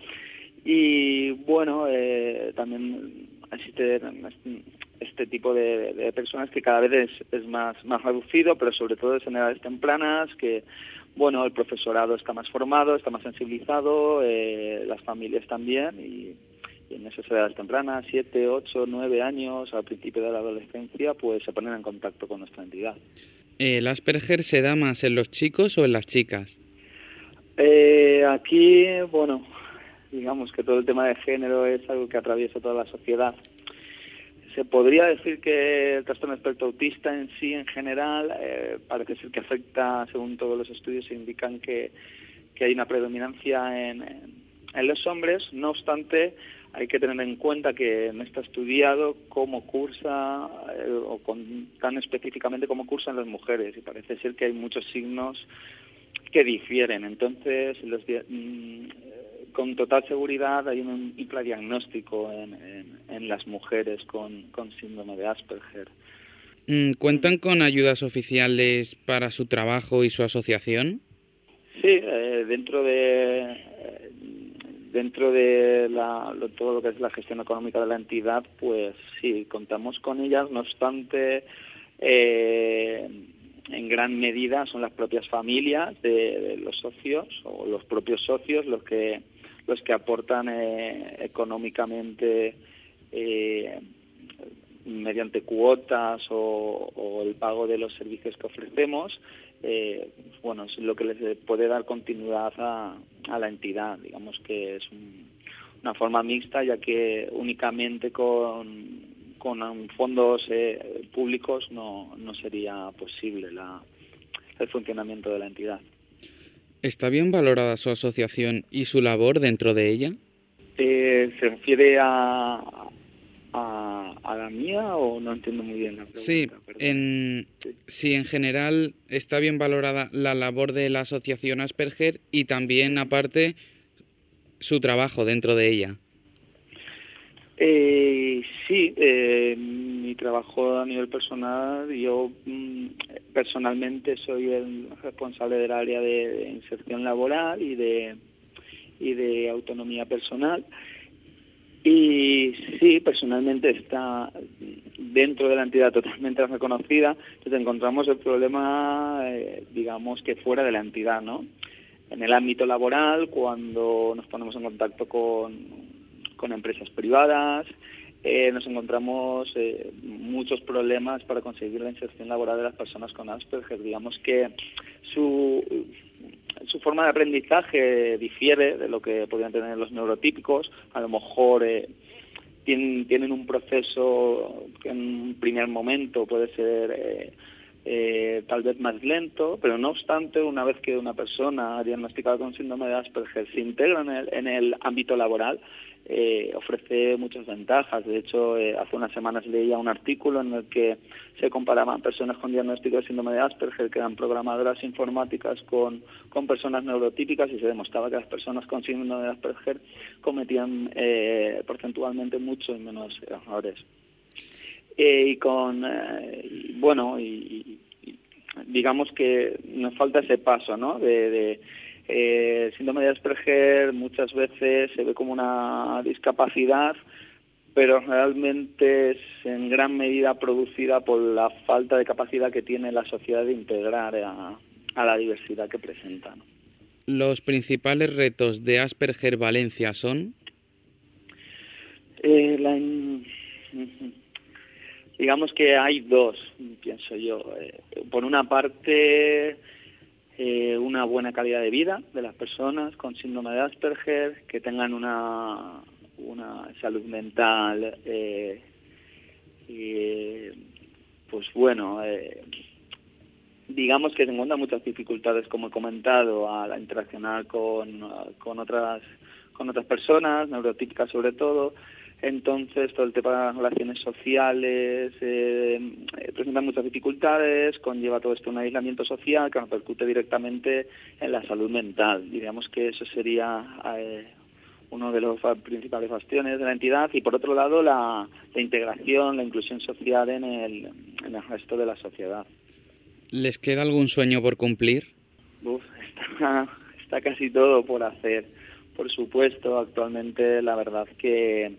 Y bueno, eh, también existe este tipo de, de personas que cada vez es, es más, más reducido, pero sobre todo es en edades tempranas, que bueno, el profesorado está más formado, está más sensibilizado, eh, las familias también, y, y en esas edades tempranas, siete, ocho, nueve años, al principio de la adolescencia, pues se ponen en contacto con nuestra entidad. ¿El Asperger se da más en los chicos o en las chicas? Eh, aquí, bueno, digamos que todo el tema de género es algo que atraviesa toda la sociedad. Se podría decir que el trastorno espectro autista en sí, en general, eh, parece ser que afecta, según todos los estudios indican que, que hay una predominancia en, en los hombres. No obstante, hay que tener en cuenta que no está estudiado cómo cursa, eh, o con, tan específicamente cómo cursan las mujeres, y parece ser que hay muchos signos que difieren. Entonces, los mmm, con total seguridad hay un infradiagnóstico en, en, en las mujeres con, con síndrome de Asperger. ¿Cuentan con ayudas oficiales para su trabajo y su asociación? Sí, eh, dentro de eh, dentro de la, lo, todo lo que es la gestión económica de la entidad, pues sí, contamos con ellas. No obstante, eh, en gran medida son las propias familias de, de los socios o los propios socios los que los que aportan eh, económicamente eh, mediante cuotas o, o el pago de los servicios que ofrecemos. Eh, bueno, es lo que les puede dar continuidad a, a la entidad. Digamos que es un, una forma mixta, ya que únicamente con, con fondos eh, públicos no, no sería posible la, el funcionamiento de la entidad. ¿Está bien valorada su asociación y su labor dentro de ella? Eh, ¿Se refiere a, a, a la mía o no entiendo muy bien la pregunta? Sí, en, sí. sí, en general está bien valorada la labor de la asociación Asperger y también, aparte, su trabajo dentro de ella. Eh, sí, eh, mi trabajo a nivel personal, yo mm, personalmente soy el responsable del área de, de inserción laboral y de y de autonomía personal, y sí, personalmente está dentro de la entidad totalmente reconocida. Entonces encontramos el problema, eh, digamos que fuera de la entidad, ¿no? En el ámbito laboral, cuando nos ponemos en contacto con con empresas privadas, eh, nos encontramos eh, muchos problemas para conseguir la inserción laboral de las personas con Asperger. Digamos que su, su forma de aprendizaje difiere de lo que podrían tener los neurotípicos. A lo mejor eh, tienen, tienen un proceso que en un primer momento puede ser eh, eh, tal vez más lento, pero no obstante, una vez que una persona diagnosticada con síndrome de Asperger se integra en el, en el ámbito laboral, Eh, ofrece muchas ventajas. De hecho, eh, hace unas semanas leía un artículo en el que se comparaban personas con diagnóstico de síndrome de Asperger, que eran programadoras informáticas, con, con personas neurotípicas, y se demostraba que las personas con síndrome de Asperger cometían eh, porcentualmente mucho menos errores. Eh, y con, eh, y, bueno, y, y digamos que nos falta ese paso, ¿no? De, de Eh, el síndrome de Asperger muchas veces se ve como una discapacidad, pero realmente es en gran medida producida por la falta de capacidad que tiene la sociedad de integrar a, a la diversidad que presenta, ¿no? ¿Los principales retos de Asperger Valencia son? Eh, la, digamos que hay dos, pienso yo. Eh, por una parte, Eh, una buena calidad de vida de las personas con síndrome de Asperger, que tengan una, una salud mental, eh, y, pues bueno, eh, digamos que se encuentran muchas dificultades, como he comentado, a la interaccionar con, con otras con otras personas, neurotípicas sobre todo. Entonces, todo el tema de las relaciones sociales eh, presenta muchas dificultades, conlleva todo esto un aislamiento social que repercute directamente en la salud mental. Diríamos que eso sería eh, uno de los principales bastiones de la entidad, y por otro lado la, la integración, la inclusión social en el, en el resto de la sociedad. ¿Les queda algún sueño por cumplir? Uf, está, está casi todo por hacer. Por supuesto, actualmente la verdad que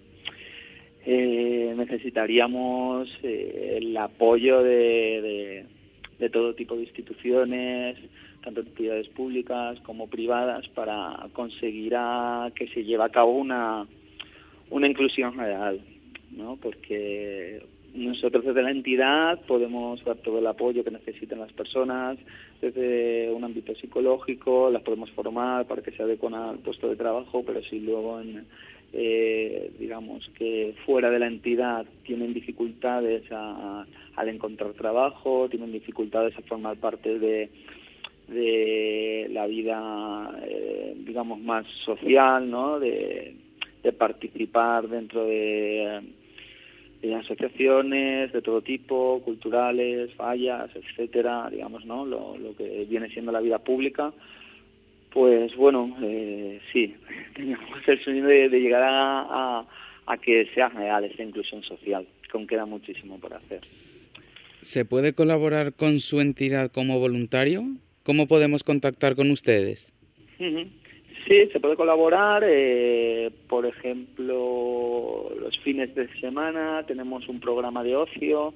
eh, necesitaríamos eh, el apoyo de, de, de todo tipo de instituciones, tanto entidades públicas como privadas, para conseguir a que se lleve a cabo una, una inclusión real, ¿no? Porque nosotros desde la entidad podemos dar todo el apoyo que necesiten las personas, desde un ámbito psicológico, las podemos formar para que se adecuen al puesto de trabajo, pero si luego, en, eh, digamos que fuera de la entidad tienen dificultades a, a, al encontrar trabajo, tienen dificultades a formar parte de, de la vida, eh, digamos, más social, ¿no? De, de participar dentro de... de asociaciones de todo tipo, culturales, fallas, etcétera, digamos, ¿no? Lo, lo que viene siendo la vida pública, pues bueno, eh, sí, tenemos el sueño de, de llegar a, a, a que sea real esa inclusión social, que aún queda muchísimo por hacer. ¿Se puede colaborar con su entidad como voluntario? ¿Cómo podemos contactar con ustedes? Uh-huh. Sí, se puede colaborar, eh, por ejemplo, los fines de semana tenemos un programa de ocio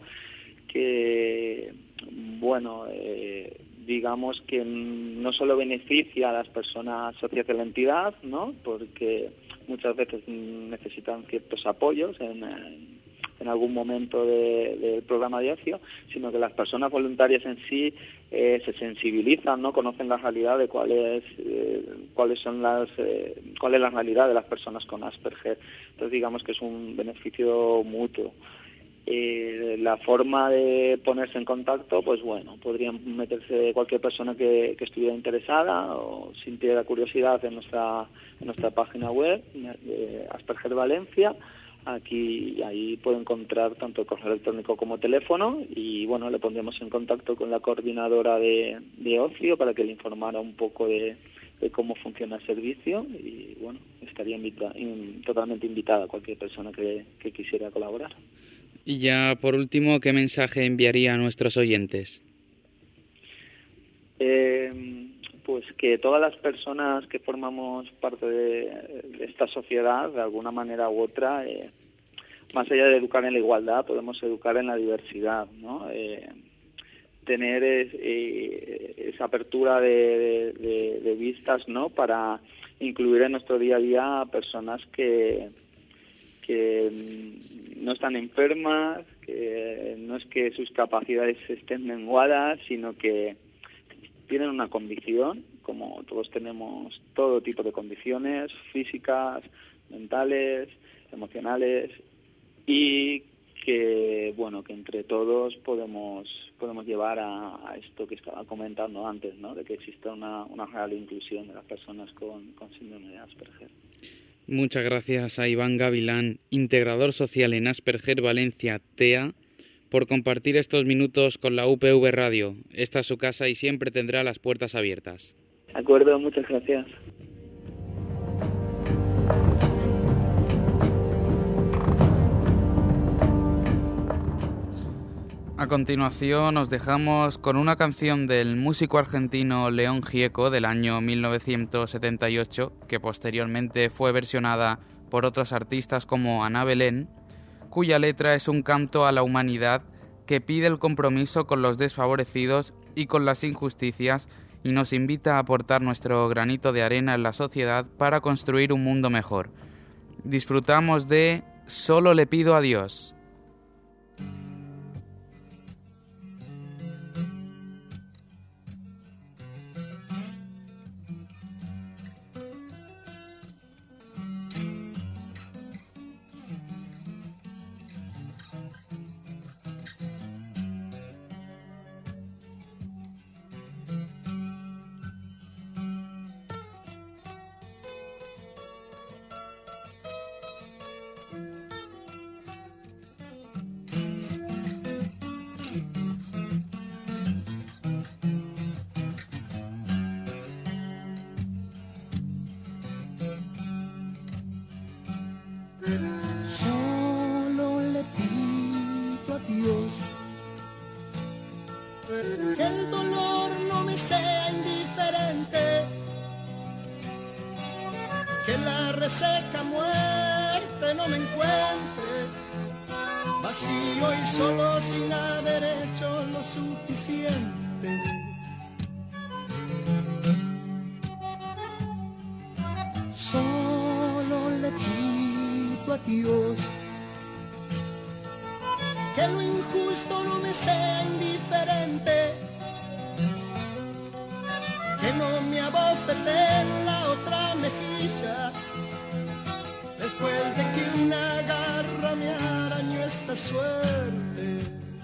que, bueno, eh, digamos que no solo beneficia a las personas socias de la entidad, ¿no? Porque muchas veces necesitan ciertos apoyos en, en algún momento de, del programa de ocio, sino que las personas voluntarias en sí eh, se sensibilizan, ¿no? Conocen la realidad de cuáles eh, cuáles son las eh, cuál es la realidad de las personas con Asperger. Entonces digamos que es un beneficio mutuo. Eh, la forma de ponerse en contacto, pues bueno, podrían meterse cualquier persona que, que estuviera interesada o sintiera curiosidad en nuestra en nuestra página web de Asperger Valencia. Aquí ahí puede encontrar tanto correo electrónico como teléfono, y bueno, le pondremos en contacto con la coordinadora de, de ocio para que le informara un poco de, de cómo funciona el servicio, y bueno, estaría invita, in, totalmente invitada a cualquier persona que, que quisiera colaborar. Y ya por último, ¿qué mensaje enviaría a nuestros oyentes? Eh, pues que todas las personas que formamos parte de, de esta sociedad, de alguna manera u otra, eh, más allá de educar en la igualdad, podemos educar en la diversidad, ¿no? Eh, tener es, eh, esa apertura de, de, de vistas, ¿no? Para incluir en nuestro día a día a personas que que no están enfermas, que no es que sus capacidades estén menguadas, sino que tienen una condición, como todos tenemos todo tipo de condiciones físicas, mentales, emocionales, y que bueno, que entre todos podemos podemos llevar a, a esto que estaba comentando antes, ¿no? De que exista una, una real inclusión de las personas con, con síndrome de Asperger. Muchas gracias a Iván Gavilán, integrador social en Asperger Valencia T E A, por compartir estos minutos con la U P V Radio. Esta es su casa y siempre tendrá las puertas abiertas. De acuerdo, muchas gracias. A continuación nos dejamos con una canción del músico argentino León Gieco del año mil novecientos setenta y ocho, que posteriormente fue versionada por otros artistas como Ana Belén, cuya letra es un canto a la humanidad que pide el compromiso con los desfavorecidos y con las injusticias, y nos invita a aportar nuestro granito de arena en la sociedad para construir un mundo mejor. Disfrutamos de Solo le pido a Dios. Solo le pido a Dios que el dolor no me sea indiferente, que la reseca muerte no me encuentre vacío y solo sin haber hecho lo suficiente. Solo le pido a Dios que lo injusto no me sea indiferente, que no me abofete en la otra mejilla, después de que una garra me arañó esta suerte.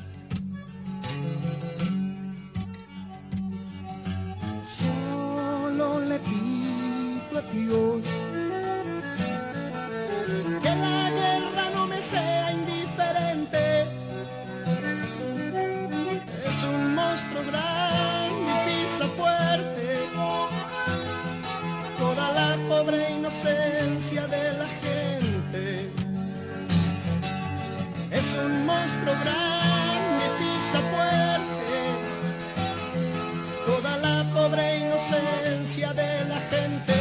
Solo le pido a Dios que la guerra no me sea indiferente. Es un monstruo grande y pisa fuerte toda la pobre inocencia de la gente. Es un monstruo grande y pisa fuerte toda la pobre inocencia de la gente.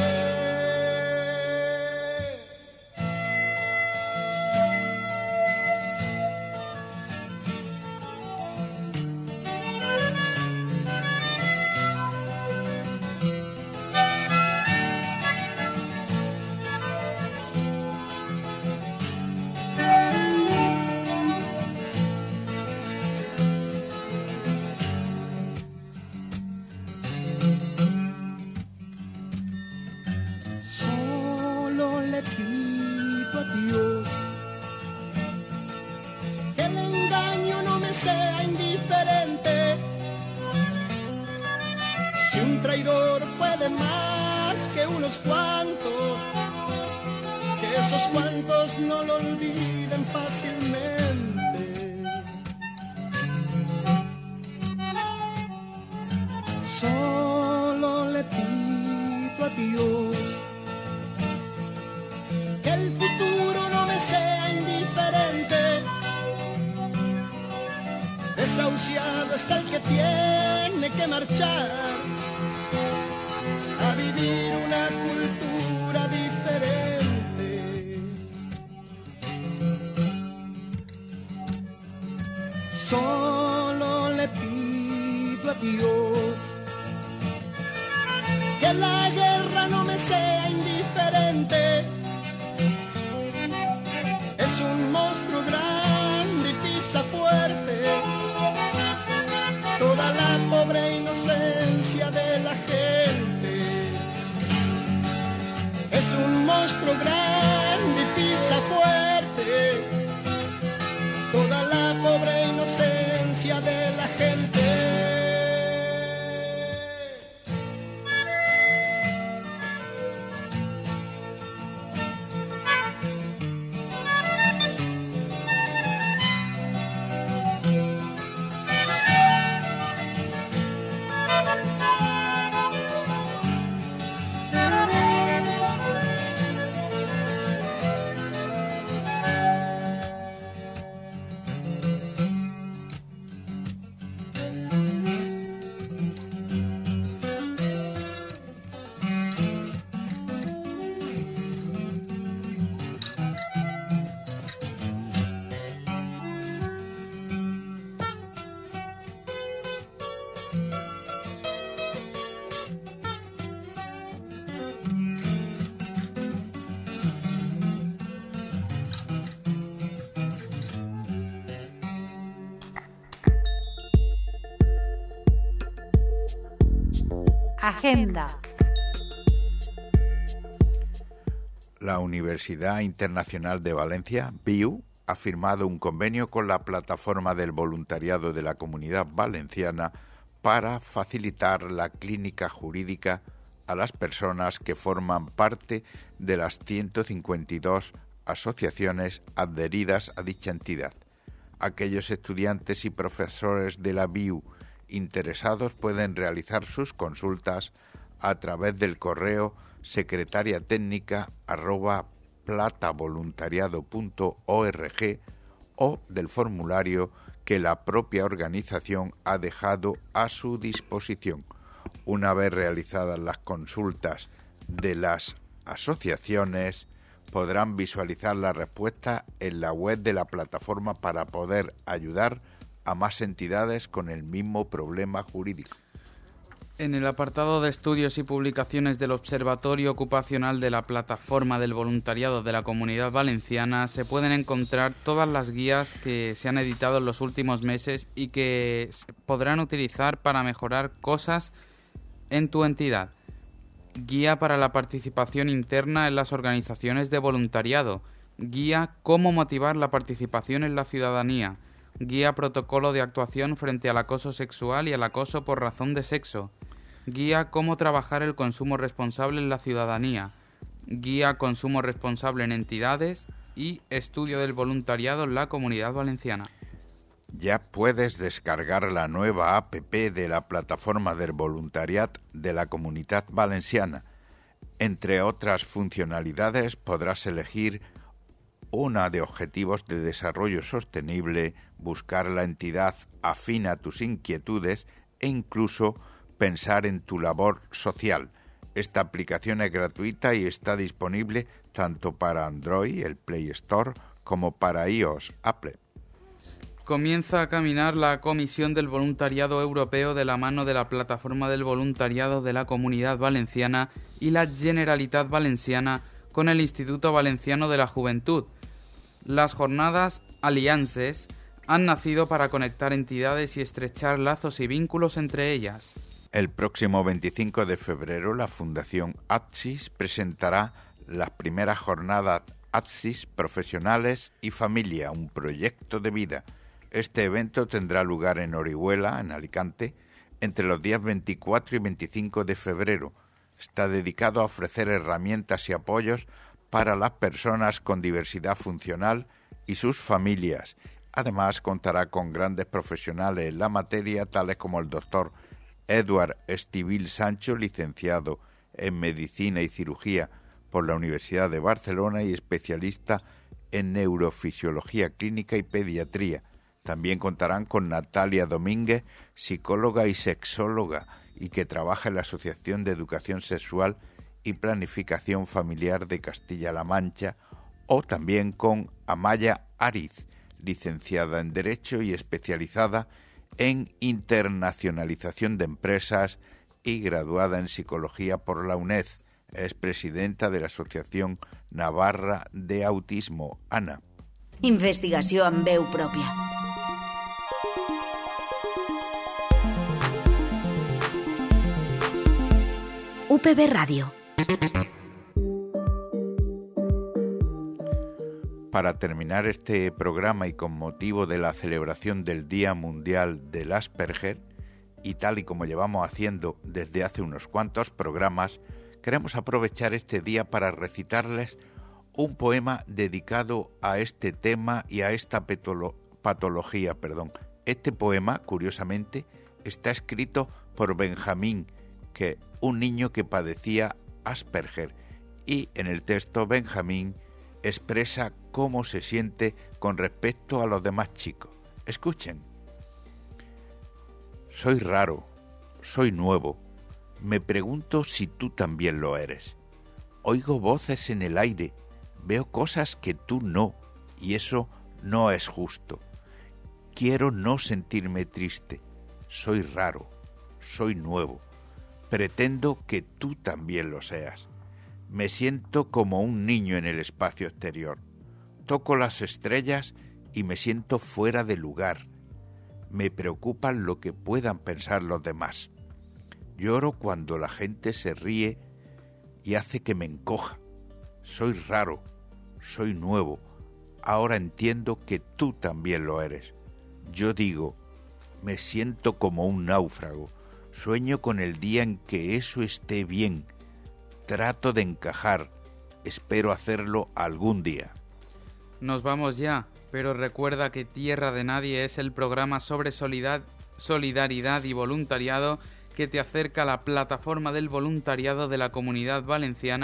No lo olviden fácilmente. Solo le pido a Dios que el futuro no me sea indiferente. Desahuciado está el que tiene que marchar a vivir una cultura diferente. Solo le pido a Dios que la guerra no me sea indiferente. Es un monstruo grande y pisa fuerte toda la pobre inocencia de la gente. Es un monstruo grande y pisa fuerte toda la pobre inocencia de la gente. Agenda. La Universidad Internacional de Valencia, B I U, ha firmado un convenio con la Plataforma del Voluntariado de la Comunidad Valenciana para facilitar la clínica jurídica a las personas que forman parte de las ciento cincuenta y dos asociaciones adheridas a dicha entidad. Aquellos estudiantes y profesores de la B I U interesados pueden realizar sus consultas a través del correo secretariatécnica arroba platavoluntariado punto org o del formulario que la propia organización ha dejado a su disposición. Una vez realizadas las consultas de las asociaciones, podrán visualizar la respuesta en la web de la plataforma para poder ayudar a más entidades con el mismo problema jurídico. En el apartado de estudios y publicaciones del Observatorio Ocupacional de la Plataforma del Voluntariado de la Comunidad Valenciana se pueden encontrar todas las guías que se han editado en los últimos meses y que se podrán utilizar para mejorar cosas en tu entidad. Guía para la participación interna en las organizaciones de voluntariado. Guía cómo motivar la participación en la ciudadanía. Guía protocolo de actuación frente al acoso sexual y al acoso por razón de sexo. Guía cómo trabajar el consumo responsable en la ciudadanía. Guía consumo responsable en entidades y estudio del voluntariado en la Comunidad Valenciana. Ya puedes descargar la nueva app de la plataforma del voluntariat de la Comunidad Valenciana. Entre otras funcionalidades podrás elegir una de objetivos de desarrollo sostenible, buscar la entidad afín a tus inquietudes e incluso pensar en tu labor social. Esta aplicación es gratuita y está disponible tanto para Android, el Play Store, como para iOS, Apple. Comienza a caminar la Comisión del Voluntariado Europeo de la mano de la Plataforma del Voluntariado de la Comunidad Valenciana y la Generalitat Valenciana con el Instituto Valenciano de la Juventud. Las jornadas Aliances han nacido para conectar entidades y estrechar lazos y vínculos entre ellas. El próximo veinticinco de febrero la Fundación ATSIS presentará las primeras jornadas ATSIS Profesionales y Familia, un proyecto de vida. Este evento tendrá lugar en Orihuela, en Alicante, entre los días veinticuatro y veinticinco de febrero. Está dedicado a ofrecer herramientas y apoyos para las personas con diversidad funcional y sus familias. Además, contará con grandes profesionales en la materia, tales como el doctor Eduard Estivil Sancho, licenciado en Medicina y Cirugía por la Universidad de Barcelona y especialista en Neurofisiología Clínica y Pediatría. También contarán con Natalia Domínguez, psicóloga y sexóloga, y que trabaja en la Asociación de Educación Sexual y Planificación Familiar de Castilla-La Mancha, o también con Amaya Ariz, licenciada en Derecho y especializada en Internacionalización de Empresas y graduada en Psicología por la UNED. Es presidenta de la Asociación Navarra de Autismo, ANA. Investigació amb veu pròpia. U P B Radio. Para terminar este programa y con motivo de la celebración del Día Mundial del Asperger, y tal y como llevamos haciendo desde hace unos cuantos programas, queremos aprovechar este día para recitarles un poema dedicado a este tema y a esta petolo- patología. Perdón. Este poema, curiosamente, está escrito por Benjamín, que un niño que padecía Asperger, y en el texto Benjamín expresa cómo se siente con respecto a los demás chicos. Escuchen. Soy raro, soy nuevo. Me pregunto si tú también lo eres. Oigo voces en el aire, veo cosas que tú no, y eso no es justo. Quiero no sentirme triste. Soy raro, soy nuevo. Pretendo que tú también lo seas. Me siento como un niño en el espacio exterior. Toco las estrellas y me siento fuera de lugar. Me preocupan lo que puedan pensar los demás. Lloro cuando la gente se ríe y hace que me encoja. Soy raro, soy nuevo. Ahora entiendo que tú también lo eres. Yo digo, me siento como un náufrago. Sueño con el día en que eso esté bien. Trato de encajar. Espero hacerlo algún día. Nos vamos ya, pero recuerda que Tierra de Nadie es el programa sobre solidar- solidaridad y voluntariado que te acerca a la plataforma del voluntariado de la Comunidad Valenciana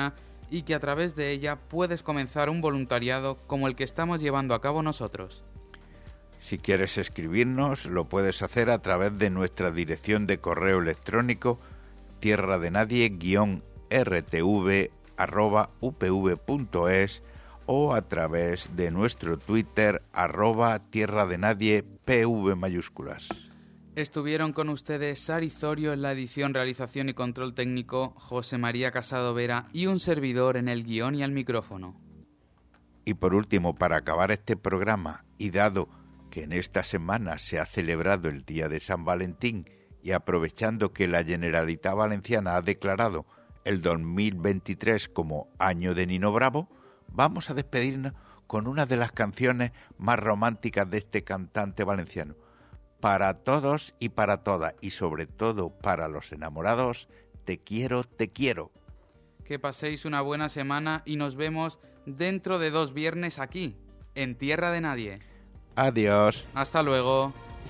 y que a través de ella puedes comenzar un voluntariado como el que estamos llevando a cabo nosotros. Si quieres escribirnos, lo puedes hacer a través de nuestra dirección de correo electrónico tierra de nadie guión r t v arroba u p v punto es o a través de nuestro Twitter arroba tierra de nadie p v mayúsculas. Estuvieron con ustedes Sari Zorio en la edición, realización y control técnico, José María Casado Vera y un servidor en el guión y al micrófono. Y por último, para acabar este programa, y dado que en esta semana se ha celebrado el Día de San Valentín y aprovechando que la Generalitat Valenciana ha declarado el dos mil veintitrés como Año de Nino Bravo, vamos a despedirnos con una de las canciones más románticas de este cantante valenciano. Para todos y para todas, y sobre todo para los enamorados, te quiero, te quiero. Que paséis una buena semana y nos vemos dentro de dos viernes aquí, en Tierra de Nadie. Adiós. Hasta luego.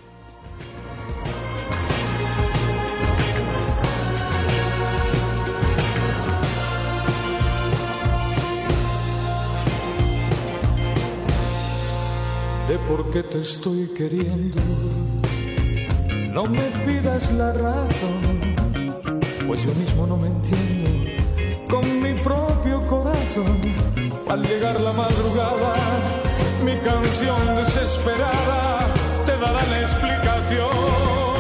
De por qué te estoy queriendo, no me pidas la razón, pues yo mismo no me entiendo con mi propio corazón. Al llegar la madrugada, mi canción desesperada te dará la explicación.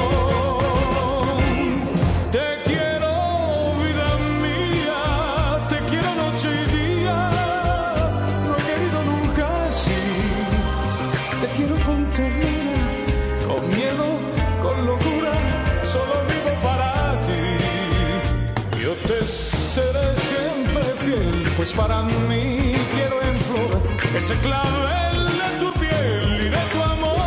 Te quiero, vida mía, te quiero noche y día, no he querido nunca así. Te quiero con ternura, con miedo, con locura, solo vivo para ti. Yo te seré siempre fiel, pues para mí quiero en flor ese clavel de tu piel y de tu amor.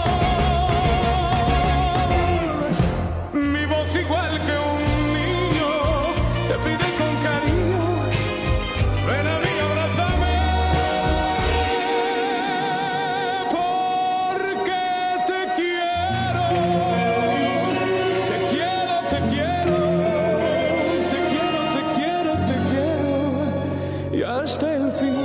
Mi voz igual que un niño te pide con cariño, ven a mí, abrázame, porque te quiero, te quiero, te quiero, te quiero, te quiero, te quiero, y hasta el fin.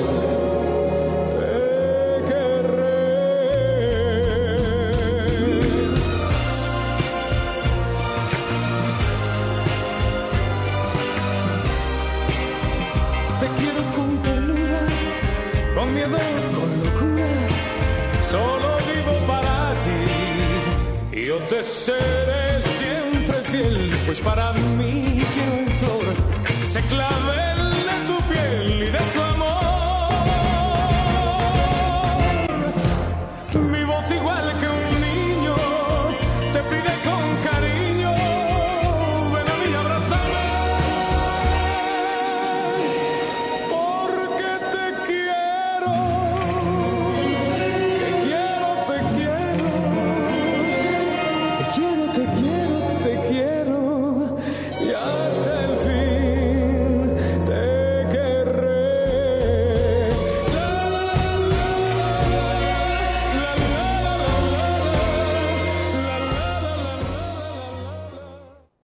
Con locura, solo vivo para ti. Y yo te seré siempre fiel, pues para mí